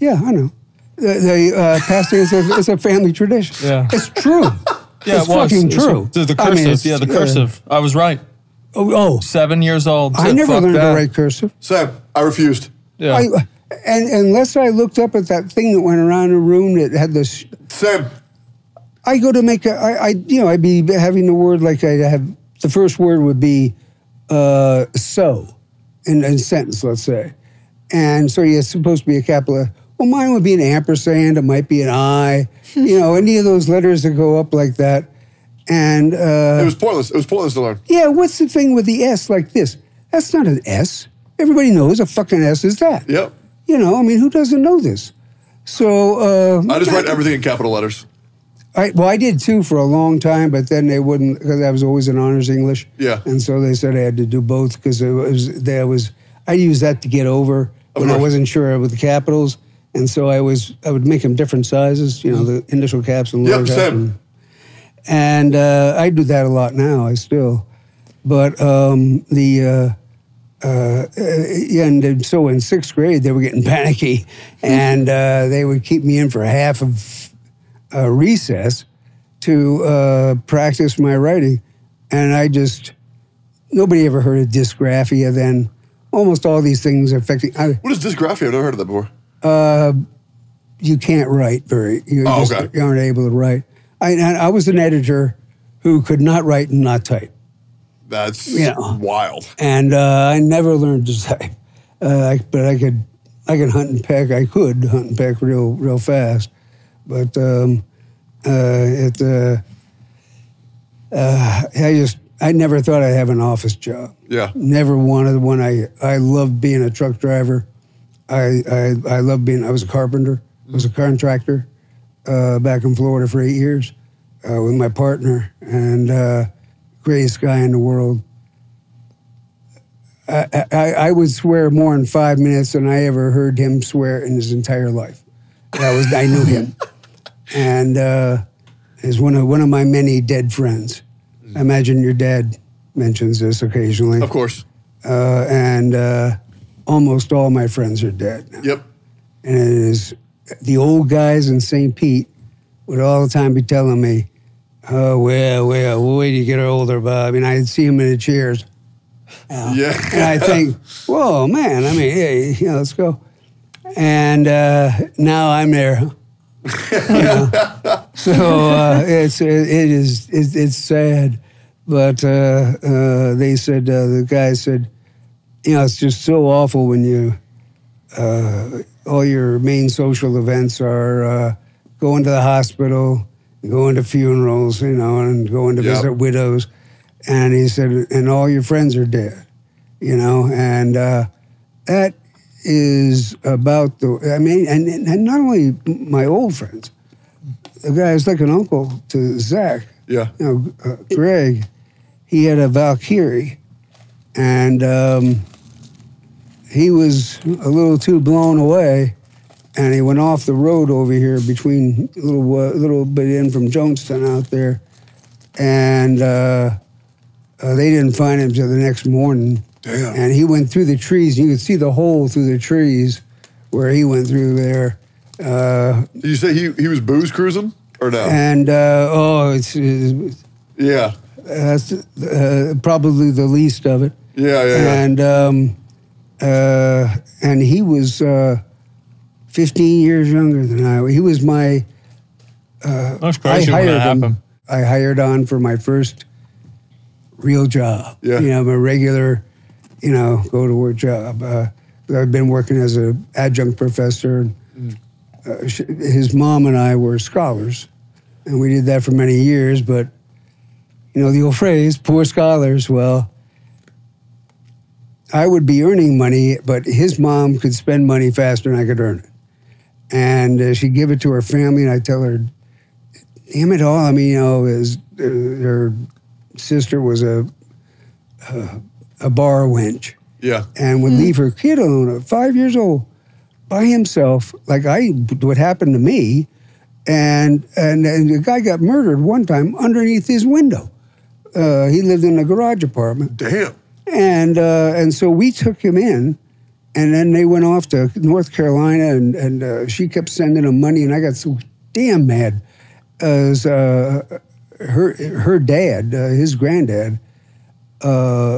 Yeah, I know. The, the uh, passing is a, is a family tradition. Yeah. It's true. Yeah, it's it was. fucking It was- true. The, the I cursive. mean, it's, yeah, the uh, cursive. I was right. oh, oh, Seven years old. I said, never "Fuck learned that." to write cursive. Sam, I refused. Yeah. I, and unless I looked up at that thing that went around the room that had this, Sam, I go to make a, I, I you know, I'd be having the word like I have, the first word would be uh, so in a sentence, let's say. And so it's supposed to be a capital. Well, mine would be an ampersand, it might be an I, you know, any of those letters that go up like that. And uh, it was pointless. It was pointless to learn. yeah, what's the thing with the S like this? That's not an S. Everybody knows a fucking S is that. Yep. You know, I mean, who doesn't know this? So uh, I just write everything in capital letters. I, well, I did too for a long time, but then they wouldn't because I was always in honors English. Yeah. And so they said I had to do both because it was there was I used that to get over when I course. wasn't sure with the capitals, and so I was I would make them different sizes, you know, the initial caps and lower Yep, caps. same. And, and uh, I do that a lot now. I still, but um, the. Uh, Uh, yeah, and then- so in sixth grade, they were getting panicky, and uh, they would keep me in for half of uh, recess to uh, practice my writing. And I just, nobody ever heard of dysgraphia then. Almost all these things affecting, I, What is dysgraphia? I've never heard of that before. you can't write very, you Oh, just okay. you aren't able to write. I, and I was an editor who could not write and not type. That's Yeah. wild. And uh, I never learned to type, uh, I, but I could, I could hunt and peck. I could hunt and peck real, real fast, but um, uh, it. Uh, uh, I just, I never thought I'd have an office job. Yeah. Never wanted one. I, I loved being a truck driver. I, I, I loved being. I was a carpenter. I was a contractor uh, back in Florida for eight years uh, with my partner, and. Uh, greatest guy in the world. I, I, I would swear more in five minutes than I ever heard him swear in his entire life. That was I knew him, and uh, is one of one of my many dead friends. I imagine your dad mentions this occasionally. Of course. Uh, and uh, almost all my friends are dead now. Yep. And it is the old guys in Saint Pete would all the time be telling me, oh, well, well, we'll wait till you get older, Bob. I mean, I'd see him in the chairs. You know, Yeah. And I think, whoa, man, I mean, hey, you know, let's go. And uh, now I'm there. You know? So uh, it's, it, it is, it, it's sad. But uh, uh, they said, uh, the guy said, you know, it's just so awful when you, uh, all your main social events are uh, going to the hospital, going to funerals, you know, and going to Yep. visit widows. And he said, and all your friends are dead, you know, and uh, that is about the, I mean, and, and not only my old friends, the guy was like an uncle to Zach, Yeah. you know, uh, Greg, he had a Valkyrie, and um, he was a little too blown away. And he went off the road over here between a little, uh, little bit in from Jonestown out there. And uh, uh, they didn't find him till the next morning. Damn. And he went through the trees. You could see the hole through the trees where he went through there. Uh, Did you say he, he was booze cruising or no? and, uh, oh, it's, it's yeah. that's uh, probably the least of it. Yeah, yeah, yeah. And, um, uh, and he was... Uh, fifteen years younger than I. He was my. That's crazy I when that hired him. happened. I hired on for my first real job. Yeah. You know, my regular, you know, go to work job. Uh, I've been working as an adjunct professor. Uh, sh- his mom and I were scholars, and we did that for many years. But you know, the old phrase, "poor scholars." Well, I would be earning money, but his mom could spend money faster than I could earn it. And uh, she'd give it to her family, and I'd tell her, damn it all. I mean, you know, his, uh, her sister was a, a, a bar wench Yeah. and would leave her kid alone at five years old by himself, like I what happened to me. And, and, and the guy got murdered one time underneath his window. Uh, he lived in a garage apartment. Damn. And uh, and so we took him in, And then they went off to North Carolina, and, and uh, she kept sending them money, and I got so damn mad. As uh, her her dad, uh, his granddad, uh,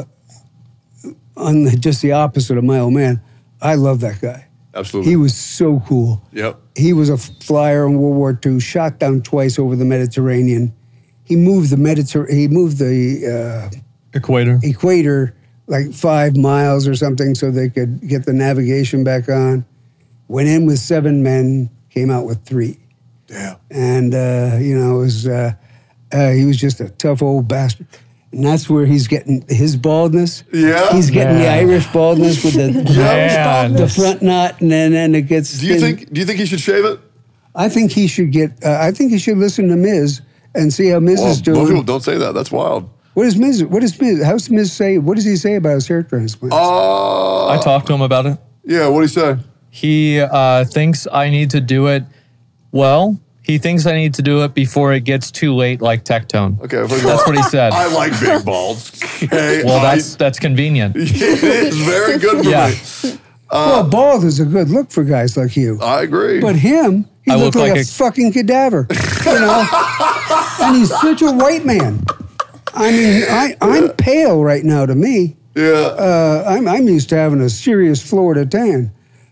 on the, just the opposite of my old man, I love that guy. Absolutely. He was so cool. Yep. He was a flyer in World War Two, shot down twice over the Mediterranean. He moved the Mediter- He moved the uh, Equator. equator like five miles or something so they could get the navigation back on. Went in with seven men, came out with three. Yeah. And, uh, you know, it was, uh, uh, he was just a tough old bastard. And that's where he's getting his baldness. Yeah. He's getting the Man. Irish baldness with the, Man. the front knot, and then and it gets. Do you thin. think? Do you think he should shave it? I think he should get. Uh, I think he should listen to Miz and see how Miz Well, is doing. most people don't say that. That's wild. What does Miz? What does Miz? How's Miz say? What does he say about his hair transplant? Uh, I talked to him about it. Yeah, what'd he say? He uh, thinks I need to do it. Well, he thinks I need to do it before it gets too late, like Tectone. Okay, first of That's all, what he said. I like big balls. Okay, Well, I- that's that's convenient. it is very good for Yeah. me. well, bald is a good look for guys like you. I agree. But him, he I looked look like, like a, a- fucking cadaver, you know. And he's such a white man. I mean, I, I'm pale right now to me. yeah, Uh, I'm, I'm used to having a serious Florida tan.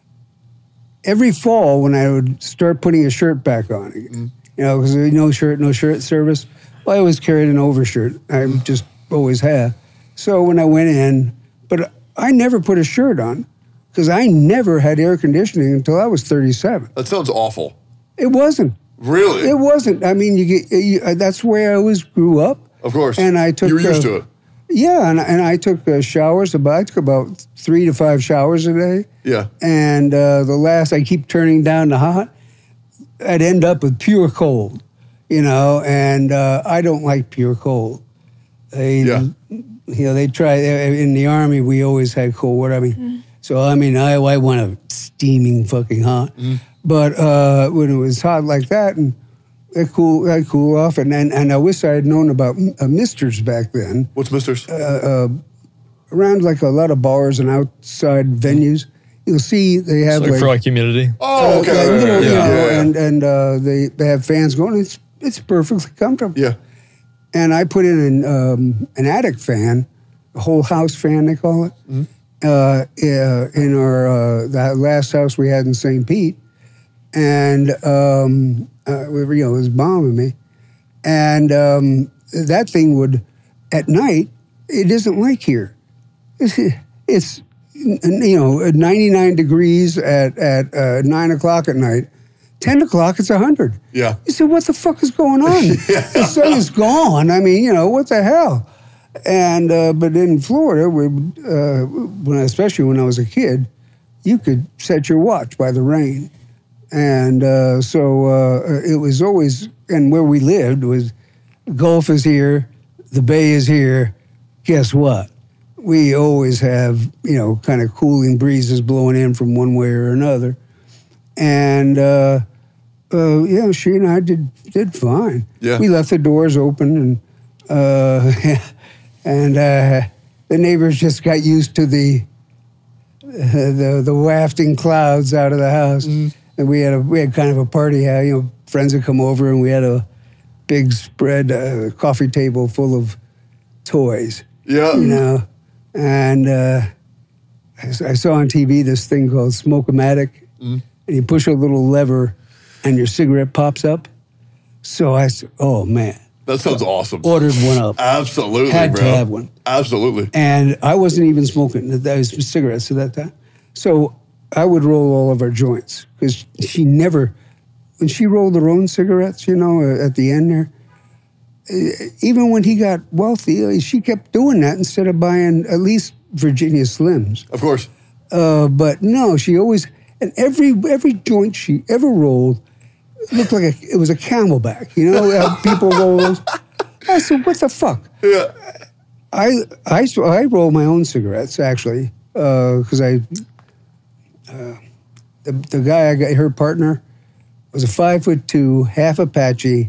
Every fall when I would start putting a shirt back on again, you know, because no shirt, no shirt service, well, I always carried an overshirt. I just always have. So when I went in, but I never put a shirt on because I never had air conditioning until I was thirty-seven. that sounds awful. It wasn't. Really? It wasn't. I mean, you get you, uh, that's where I always grew up. Of course. And I took. You were used uh, to it. Yeah, and, and I took uh, showers. About I took about three to five showers a day. Yeah. And uh, the last, I keep turning down the hot. I'd end up with pure cold, you know. And uh, I don't like pure cold. They, Yeah. You know, they try in the Army. We always had cold water. I mean, so I mean, I I want a steaming fucking hot. But uh, when it was hot like that, and it cool, I cool off, and, and and I wish I had known about uh, misters back then. What's Mister's? Around like a lot of bars and outside venues, you'll see they have Like, like, for like humidity. oh, okay. uh, you know, yeah, you yeah, know, yeah. and and uh, they they have fans going. It's it's perfectly comfortable. yeah. And I put in an um, an attic fan, a whole house fan they call it, Mm-hmm. uh, uh, in our uh, that last house we had in Saint Pete, and um, uh, we were, you know, it was bombing me, and um, that thing would at night. It isn't like here. It's, it's you know ninety-nine degrees at at uh, nine o'clock at night. ten o'clock, it's one hundred. Yeah. You said, what the fuck is going on? The sun is gone. I mean, you know, what the hell? And, uh, but in Florida, we, uh, when, especially when I was a kid, you could set your watch by the rain. And uh, so uh, it was always, and where we lived was, Gulf is here, the Bay is here. Guess what? We always have, you know, kind of cooling breezes blowing in from one way or another. And, uh, uh, yeah, she and I did did fine. Yeah. We left the doors open, and uh, and uh, the neighbors just got used to the uh, the the wafting clouds out of the house, and we had a we had kind of a party. Uh, you know, friends would come over, and we had a big spread uh, coffee table full of toys. Yeah. You know, and uh, I, s- I saw on T V this thing called Smoke-O-Matic, and you push a little lever, and your cigarette pops up. So I said, "Oh man!" That sounds awesome. Ordered one up, Absolutely, Had bro. to have one. Absolutely. and I wasn't even smoking. That was cigarettes at that time. So I would roll all of our joints because she never, when she rolled her own cigarettes, you know, uh, at the end there. uh, Even when he got wealthy, uh, she kept doing that instead of buying at least Virginia Slims. Of course. Uh, but no, she always, and every every joint she ever rolled looked like a, it was a Camelback. You know how people roll those? I said, what the fuck? Yeah. I I, so I roll my own cigarettes, actually, because I, uh, the, the guy I got, her partner, was a five foot two, half Apache,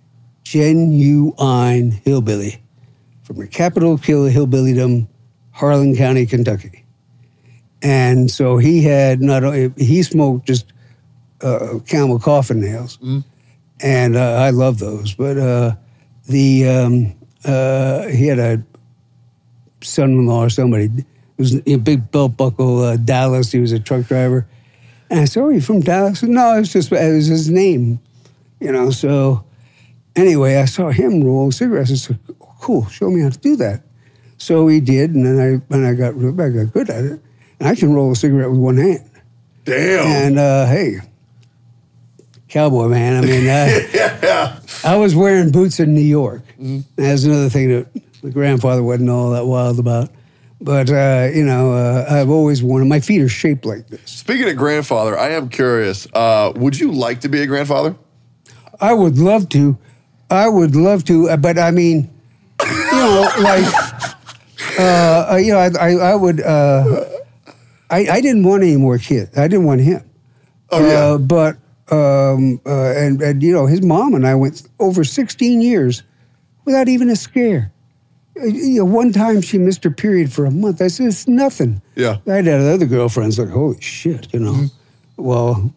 genuine hillbilly from the capital kill hillbillydom, Harlan County, Kentucky. And so he had not only, he smoked just uh, camel coffin nails. Mm. And uh, I love those. But uh, the um, uh, he had a son-in-law or somebody. It was a big belt buckle, uh, Dallas. He was a truck driver. And I said, oh, you from Dallas? No, it was just, it was his name. You know, so anyway, I saw him roll cigarettes. I said, oh, cool, show me how to do that. So he did, and then I, and I, got, I got good at it. And I can roll a cigarette with one hand. Damn. And uh, hey, cowboy man, I mean, uh, yeah. I was wearing boots in New York. Mm-hmm. That's another thing that my grandfather wasn't all that wild about. But, uh, you know, uh, I've always worn them. My feet are shaped like this. Speaking of grandfather, I am curious. Uh, would you like to be a grandfather? I would love to. I would love to. But, I mean, you know, like, uh, you know, I, I, I would, uh, I, I didn't want any more kids. I didn't want him. Oh, yeah. Uh, but, um, uh, and, and, you know, his mom and I went over sixteen years without even a scare. You know, one time she missed her period for a month. I said, it's nothing. Yeah. I had other girlfriends like, holy shit, you know. Mm-hmm. Well,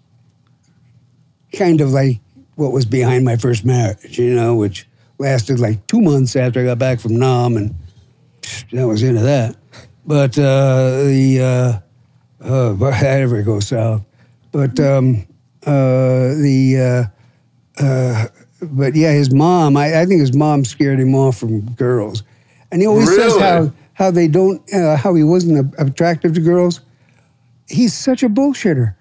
kind of like what was behind my first marriage, you know, which lasted like two months after I got back from Nam, and that was into that. But uh, the, uh, uh, that ever goes south. But um, uh, the, uh, uh, But yeah, his mom, I, I think his mom scared him off from girls. And he always really? says how, how they don't, uh, how he wasn't a, attractive to girls. He's such a bullshitter.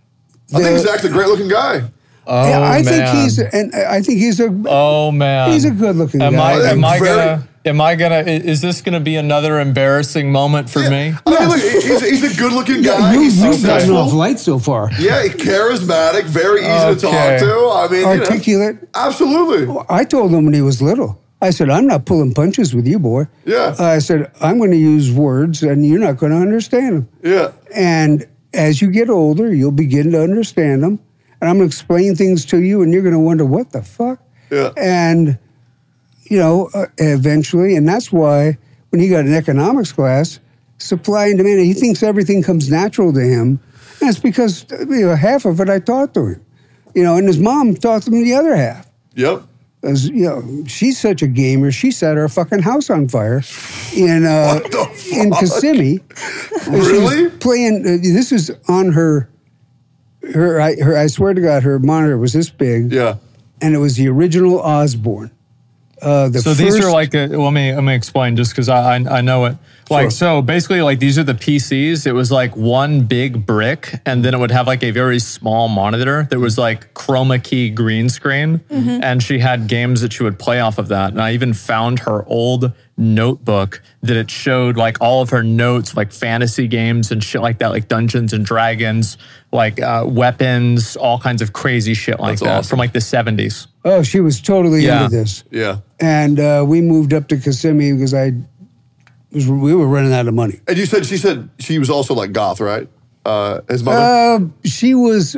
I think he's actually a great looking guy. Oh, yeah, I man. think he's, and I think he's a, oh, man. he's a good looking am guy. I, am I Very- gonna, am I gonna, is this gonna be another embarrassing moment for Yeah. me? I mean, look, he's, he's a good looking guy. you, he's you've gotten off successful. light so far. Yeah, he's charismatic, very easy to Okay. talk to. I mean, Articulate. You know, absolutely. I told him when he was little, I said, I'm not pulling punches with you, boy. Yeah. I said, I'm going to use words and you're not going to understand them. Yeah. And as you get older, you'll begin to understand them. And I'm going to explain things to you, and you're going to wonder, what the fuck? Yeah. And, you know, uh, eventually, and that's why when he got an economics class, supply and demand, he thinks everything comes natural to him. And it's because, you know, half of it I taught to him. You know, and his mom taught him the other half. Yep. As, you know, she's such a gamer. She set her fucking house on fire in uh, What the in fuck? Kissimmee. Really? She was playing. Uh, this is on her. Her, I, her. I swear to God, her monitor was this big. Yeah. And it was the original Osborne. Uh, the So first, these are like, a, let me let me explain just because I, I I know it. Like, Sure. so basically, like these are the P Cs. It was like one big brick, and then it would have like a very small monitor that was like chroma key green screen, and she had games that she would play off of that. And I even found her old notebook that it showed like all of her notes, like fantasy games and shit like that, like Dungeons and Dragons, like uh, weapons, all kinds of crazy shit like That's that awesome. from like the seventies. Oh, she was totally Yeah. into this. Yeah. And uh, we moved up to Kissimmee because I was. We were running out of money. And you said she said she was also like goth, right? Uh, his mother. Uh, she was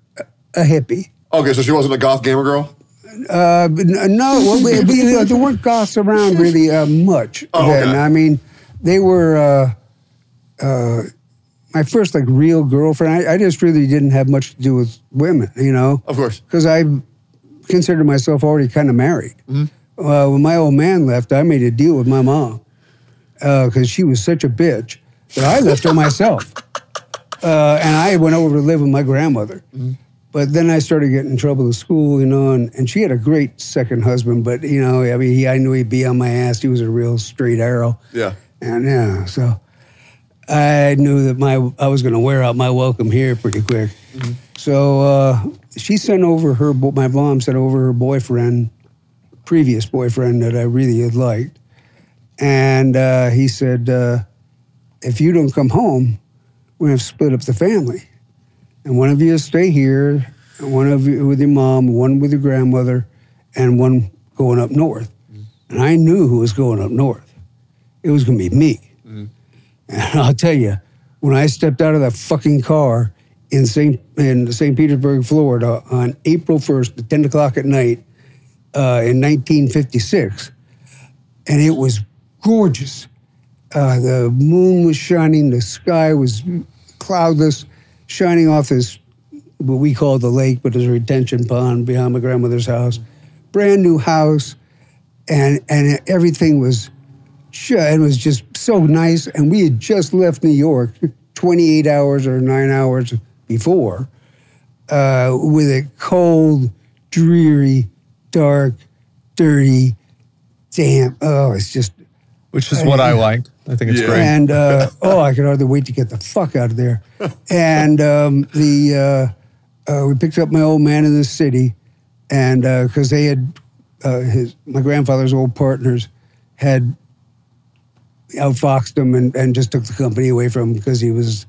a hippie. okay, so she wasn't a goth gamer girl. Uh, n- no, well, we, we, you know, there weren't goths around really uh, much Oh, then. okay. I mean, they were uh, uh, my first like real girlfriend. I, I just really didn't have much to do with women, you know. Of course. Because I considered myself already kind of married. Mm-hmm. Uh, when my old man left, I made a deal with my mom because uh, she was such a bitch that I left her myself. Uh, and I went over to live with my grandmother. Mm-hmm. But then I started getting in trouble at school, you know, and, and she had a great second husband, but, you know, I mean, he, I knew he'd be on my ass. He was a real straight arrow. Yeah. And yeah, so I knew that my I was going to wear out my welcome here pretty quick. Mm-hmm. So uh, she sent over her, bo- my mom sent over her boyfriend, previous boyfriend that I really had liked. And uh, he said, uh, if you don't come home, we're going to split up the family. And one of you stay here, and one of you with your mom, one with your grandmother, and one going up north. Mm-hmm. And I knew who was going up north. It was going to be me. Mm-hmm. And I'll tell you, when I stepped out of that fucking car in Saint in Saint Petersburg, Florida, on April first at ten o'clock at night uh, in nineteen fifty-six, and it was gorgeous. Uh, the moon was shining, the sky was cloudless, shining off this, what we call the lake, but it's a retention pond behind my grandmother's house. Brand new house, and and everything was, ju- it was just so nice. And we had just left New York twenty-eight hours or nine hours before, uh, with a cold, dreary, dark, dirty, damp. Oh, it's just. Which is what I like. I think it's Yeah. great. And uh, oh, I could hardly wait to get the fuck out of there. And um, the uh, uh, we picked up my old man in the city, and because uh, they had uh, his my grandfather's old partners had outfoxed him and, and just took the company away from him because he was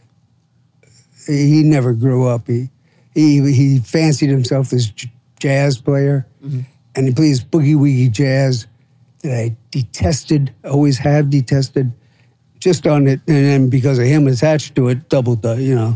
he never grew up. He he he fancied himself this j- jazz player, mm-hmm. and he plays boogie woogie jazz that I detested, always have detested, just on it, and then because of him attached to it, doubled the, you know.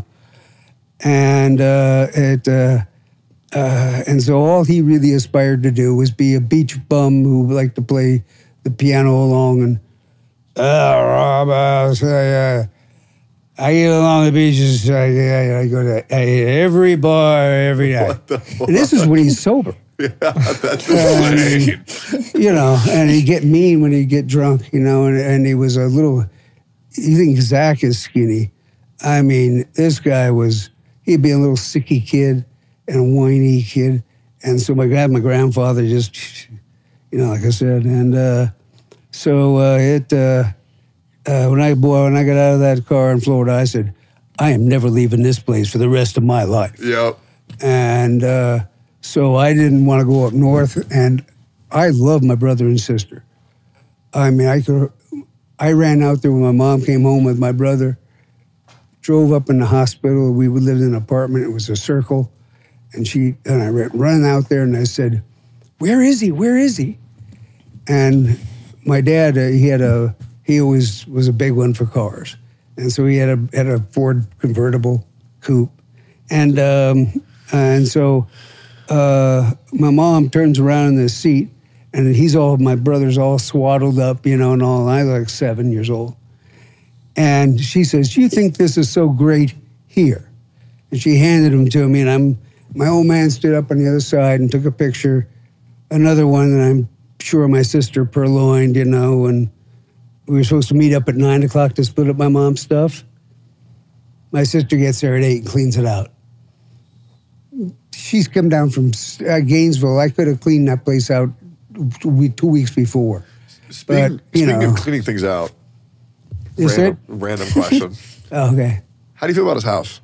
And uh, it, uh, uh, and so all he really aspired to do was be a beach bum who liked to play the piano along and, uh, Rob, uh, uh, I get along the beaches, I, I, I go to I, every bar every night. And this is when he's sober. Yeah, that's insane. You know, and he'd get mean when he'd get drunk, you know, and, and he was a little, you think Zach is skinny. I mean, this guy was, he'd be a little sicky kid and a whiny kid. And so my dad, my grandfather just, you know, like I said, and uh, so uh, it, uh, uh, when I, boy, when I got out of that car in Florida, I said, I am never leaving this place for the rest of my life. Yep. And, uh, So I didn't want to go up north, and I love my brother and sister. I mean, I could, I ran out there when my mom came home with my brother, drove up in the hospital. We lived in an apartment. It was a circle, and she and I ran running out there, and I said, "Where is he? Where is he?" And my dad, uh, he had a, he always was a big one for cars, and so he had a had a Ford convertible coupe, and um, and so. Uh, my mom turns around in the seat, and he's all, my brother's all swaddled up, you know, and all. I was like seven years old. And she says, "You think this is so great here?" And she handed him to me, and I'm, my old man stood up on the other side and took a picture, another one that I'm sure my sister purloined, you know, and we were supposed to meet up at nine o'clock to split up my mom's stuff. My sister gets there at eight and cleans it out. She's come down from uh, Gainesville. I could have cleaned that place out two, two weeks before. Speaking, but, you speaking know, of cleaning things out, is random, it? random question. Oh, okay. How do you feel about his house?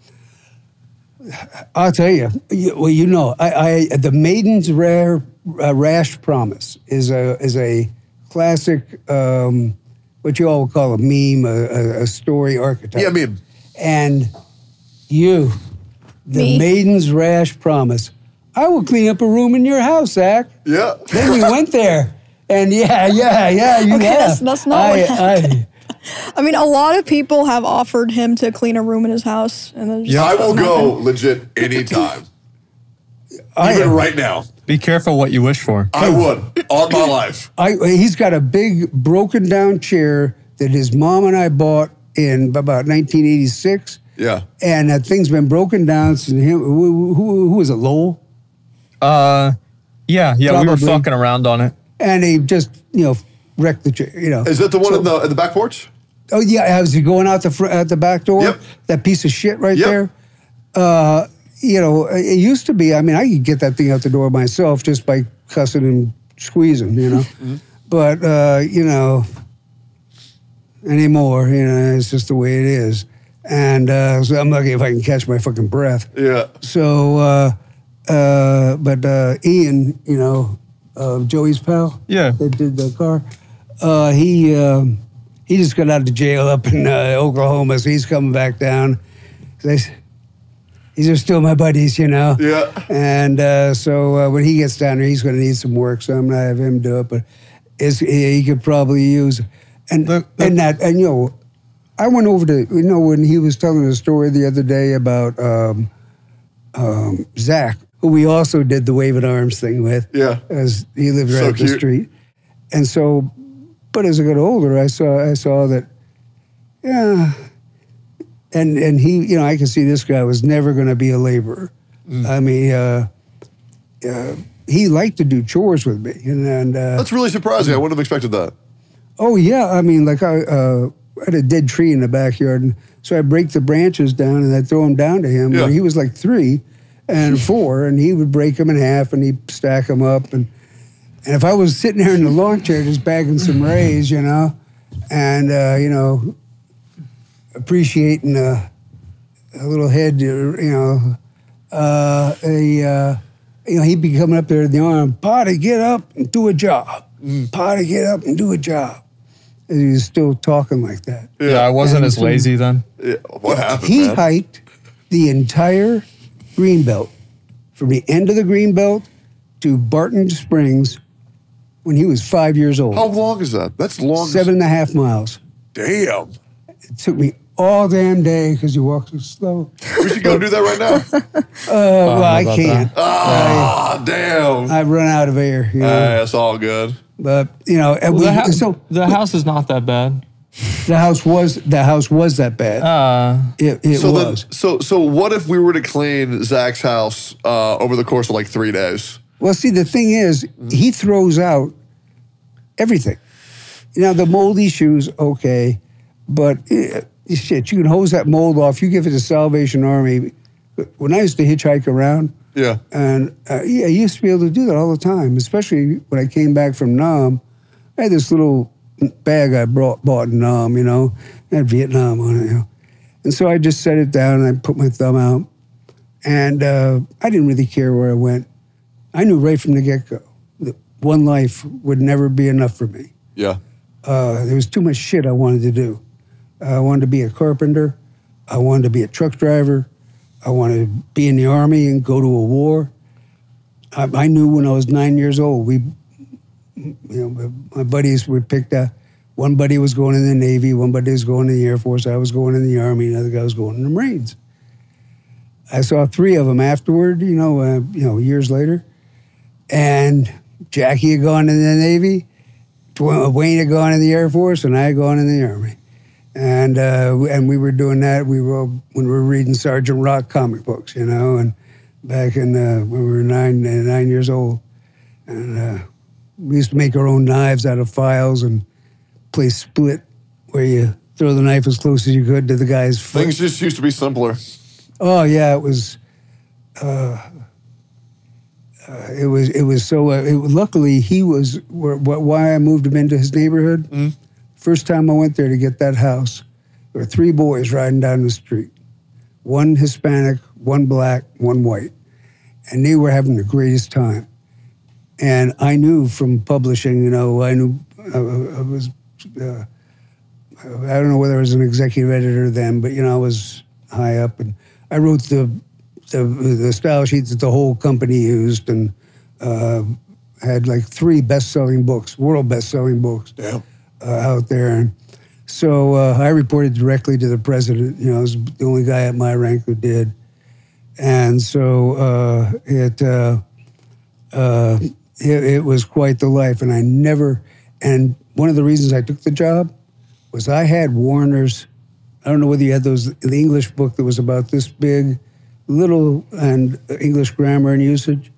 I'll tell you. you well, you know, I, I the Maiden's Rare uh, Rash Promise is a is a classic, um, what you all would call a meme, a, a, a story archetype. Yeah, meme. And you. The Me. Maiden's Rash Promise. I will clean up a room in your house, Zach. Yeah. Then we went there. And yeah, yeah, yeah, you Okay, have. that's- that's not I, what I, I mean, a lot of people have offered him to clean a room in his house, and then just I will doesn't go happen. legit anytime. I, Even right now. Be careful what you wish for. I would. On my life. I, he's got a big broken down chair that his mom and I bought in about nineteen eighty-six. Yeah. And that thing's been broken down since him. Who, who, who was it, Lowell? Uh, yeah, yeah, we were Probably. fucking around on it. And he just, you know, wrecked the chair, you know. Is that the one So- in the in the back porch? Oh, yeah, was he going out the fr- out the back door? Yep. That piece of shit right Yep. there? Uh, you know, it used to be, I mean, I could get that thing out the door myself just by cussing and squeezing, you know. Mm-hmm. But, uh, you know, anymore, you know, it's just the way it is. And uh, so I'm lucky if I can catch my fucking breath. Yeah. So, uh, uh, but uh, Ian, you know, uh, Joey's pal, Yeah. that did the car, uh, he um, he just got out of jail up in uh, Oklahoma, so he's coming back down. They, these are still my buddies, you know. Yeah. And uh, so uh, when he gets down there, he's going to need some work, so I'm going to have him do it. But it's, he could probably use, and Look, look. and that, and you know, I went over to, you know, when he was telling a story the other day about um, um, Zach, who we also did the waving arms thing with. Yeah. As he lived right So up the cute. street. And so But as I got older, I saw I saw that, yeah, and and he, you know, I could see this guy was never going to be a laborer. Mm. I mean, uh, uh, he liked to do chores with me, and, and uh, that's really surprising. I wouldn't have expected that. Oh yeah, I mean, like I, uh, I had a dead tree in the backyard, and so I break the branches down and I throw them down to him. Yeah. And he was like three and four, and he would break them in half and he'd stack them up. And and if I was sitting there in the lawn chair just bagging some rays, you know, and uh, you know, appreciating a, a little head, you know, uh, a uh, you know, he'd be coming up there in the arm, Potty, get up and do a job. Mm. Potty, get up and do a job. And he was still talking like that. Yeah, I wasn't and as so, lazy then. Yeah. What happened, He man? hiked the entire Greenbelt, from the end of the Greenbelt to Barton Springs when he was five years old. How long is that? That's long. Seven and a half miles. Damn. It took me all damn day because you walk so slow. We should go do that right now. uh, well, I can't. Ah, oh, damn. I've run out of air. You know? uh, that's all good. But, you know, and well, we, the, ha- so the house is not that bad. The house was the house was that bad. Uh, it it so was. Then, so so what if we were to clean Zach's house uh, over the course of like three days? Well, see, the thing is, he throws out everything. Now, the moldy shoes, okay, but uh, shit, you can hose that mold off. You give it to Salvation Army. When I used to hitchhike around, yeah, and uh, yeah, I used to be able to do that all the time, especially when I came back from Nam. I had this little bag I brought, bought in Nam, you know, it had Vietnam on it, you know. And so I just set it down and I put my thumb out. And uh, I didn't really care where I went. I knew right from the get-go that one life would never be enough for me. Yeah. Uh, there was too much shit I wanted to do. I wanted to be a carpenter. I wanted to be a truck driver. I wanted to be in the Army and go to a war. I, I knew when I was nine years old, we, you know, my buddies were picked up. One buddy was going in the Navy, one buddy was going in the Air Force, I was going in the Army, another guy was going in the Marines. I saw three of them afterward, you know, uh, you know, years later. And Jackie had gone in the Navy, Wayne had gone in the Air Force, and I had gone in the Army. And uh, and we were doing that. We were when we were reading Sergeant Rock comic books, you know, and back in uh, when we were nine uh, nine years old, and uh, we used to make our own knives out of files and play split, where you throw the knife as close as you could to the guy's foot. Things just used to be simpler. Oh yeah, it was. Uh, uh, it was it was so. Uh, it, luckily, he was wh- why I moved him into his neighborhood. Mm. First time I went there to get that house, there were three boys riding down the street. One Hispanic, one black, one white. And they were having the greatest time. And I knew from publishing, you know, I knew I, I was, uh, I don't know whether I was an executive editor then, but, you know, I was high up. And I wrote the the, the style sheets that the whole company used and uh, had like three best-selling books, world best-selling books. Damn. Uh, out there. And so uh, I reported directly to the president. You know, I was the only guy at my rank who did. And so uh, it, uh, uh, it it was quite the life. And I never, and one of the reasons I took the job was I had Warner's, I don't know whether you had those, the English book that was about this big, little, and English grammar and usage.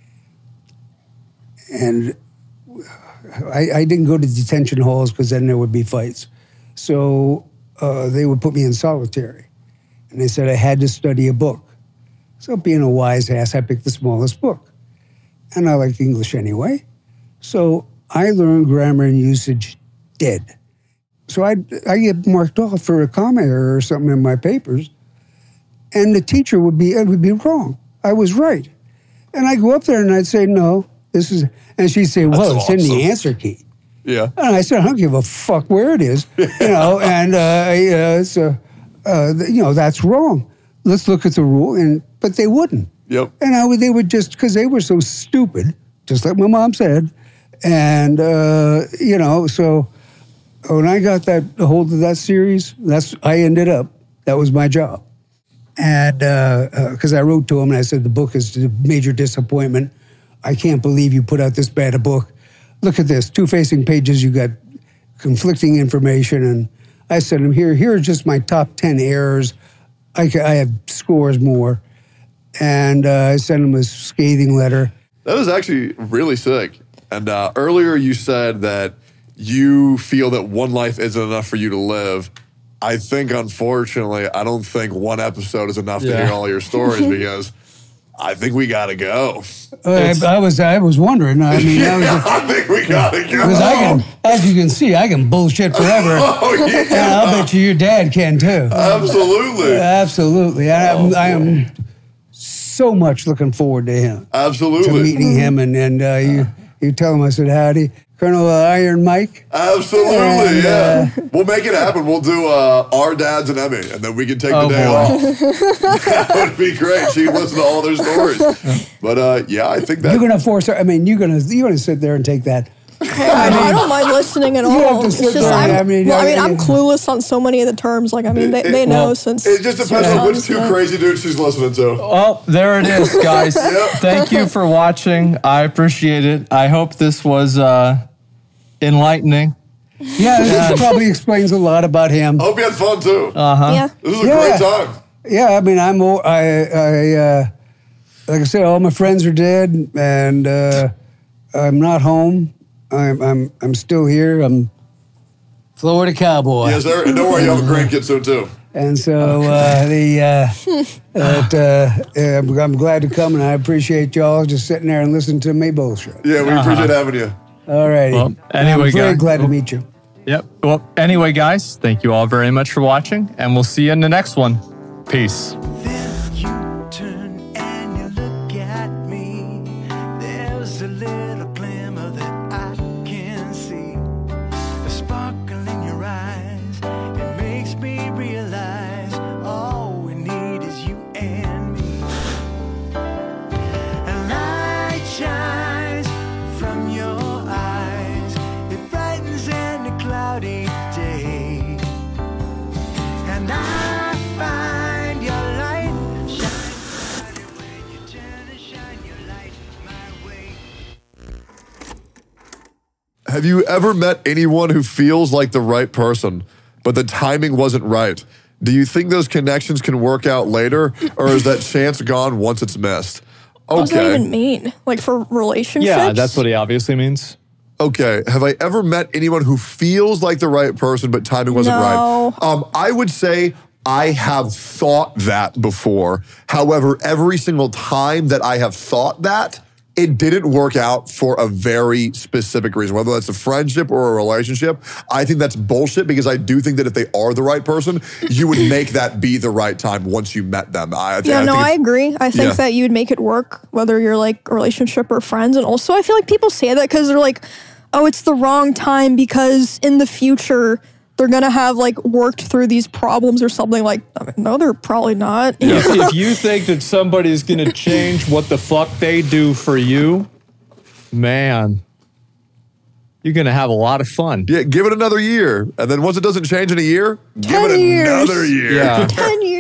And I, I didn't go to detention halls because then there would be fights. So uh, they would put me in solitary. And they said I had to study a book. So being a wise ass, I picked the smallest book. And I liked English anyway. So I learned grammar and usage dead. So I I get marked off for a comma error or something in my papers. And the teacher would be, it would be wrong. I was right. And I'd go up there and I'd say, no, this is, and she'd say, well, That's it's awesome. in the answer key. Yeah. And I said, I don't give a fuck where it is, you know, and, uh, uh, it's, uh, uh, you know, that's wrong. Let's look at the rule. And, but they wouldn't. Yep. And I would, they would just, because they were so stupid, just like my mom said. And, uh, you know, so when I got that a hold of that series, that's, I ended up, that was my job. And because uh, uh, I wrote to him and I said, the book is a major disappointment. I can't believe you put out this bad a book. Look at this, two facing pages, you got conflicting information. And I said to him, here, here are just my top ten errors. I, ca- I have scores more. And uh, I sent him a scathing letter. That was actually really sick. And uh, earlier you said that you feel that one life isn't enough for you to live. I think, unfortunately, I don't think one episode is enough Yeah. to hear all your stories because I think we gotta go. Uh, I, I was I was wondering. I mean, I, was, Yeah, I think we gotta go. because I can, as you can see, I can bullshit forever. Oh, yeah. And I'll bet you your dad can too. Absolutely. Absolutely. I, am I am so much looking forward to him, to Absolutely. meeting him. And, and uh, you, you tell him I said, howdy, Colonel uh, Iron Mike. Absolutely, And, yeah. We'll make it happen. We'll do uh, our dads and Emmy, and then we can take Oh, the day boy. off. That would be great. She can listen to all their stories. But uh, yeah, I think that. You're gonna force her. I mean, you're gonna you're gonna sit there and take that. I, mean, I don't mind listening at all. have to It's sit just there, I'm, I mean, well, I I- mean, I'm I- clueless on so many of the terms. Like, I mean, they, they know Well, since. it just depends on which two Yeah. crazy dudes she's listening to. Well, there it is, guys. Thank you for watching. I appreciate it. I hope this was uh, enlightening. Yeah, this probably explains a lot about him. I hope you had fun too. Yeah. This was a Yeah. great time. Yeah, I mean, I'm all- I I uh, like I said, all my friends are dead, and uh, I'm not home. I'm I'm I'm still here. I'm Florida cowboy. Yes, sir. And don't worry, you have a grandkid soon too. And so uh, the uh, that, uh, uh, I'm glad to come, and I appreciate y'all just sitting there and listening to me bullshit. Yeah, we appreciate having you. All righty. Well, anyway, I'm very guys- glad to meet you. Yep. Well, anyway, guys, thank you all very much for watching, and we'll see you in the next one. Peace. Then you turn and you look at me. There's a little glimmer that I can see. A sparkle in your eyes. It makes me realize all we need is you and me. A light shines from your eyes. It brightens any cloudy day. And I find your light shine brighter when you turn and shine your light my way. Have you ever met anyone who feels like the right person, but the timing wasn't right? Do you think those connections can work out later, or is that chance gone once it's missed? What does that Okay. even mean? Like for relationships? Yeah, that's what he obviously means. Okay. Have I ever met anyone who feels like the right person, but timing wasn't No. right? Um, I would say I have thought that before. However, every single time that I have thought that, it didn't work out for a very specific reason, whether that's a friendship or a relationship. I think that's bullshit because I do think that if they are the right person, you would make that be the right time once you met them. I, I, Yeah, I no, think I it's- agree. I think Yeah. that you'd make it work, whether you're like a relationship or friends. And also, I feel like people say that because they're like, oh, it's the wrong time because in the future, they're going to have like worked through these problems or something. Like, no, they're probably not. If, if you think that somebody's going to change what the fuck they do for you, man, you're going to have a lot of fun. Yeah, give it another year. And then once it doesn't change in a year, give Ten it years. another year. Yeah. ten years.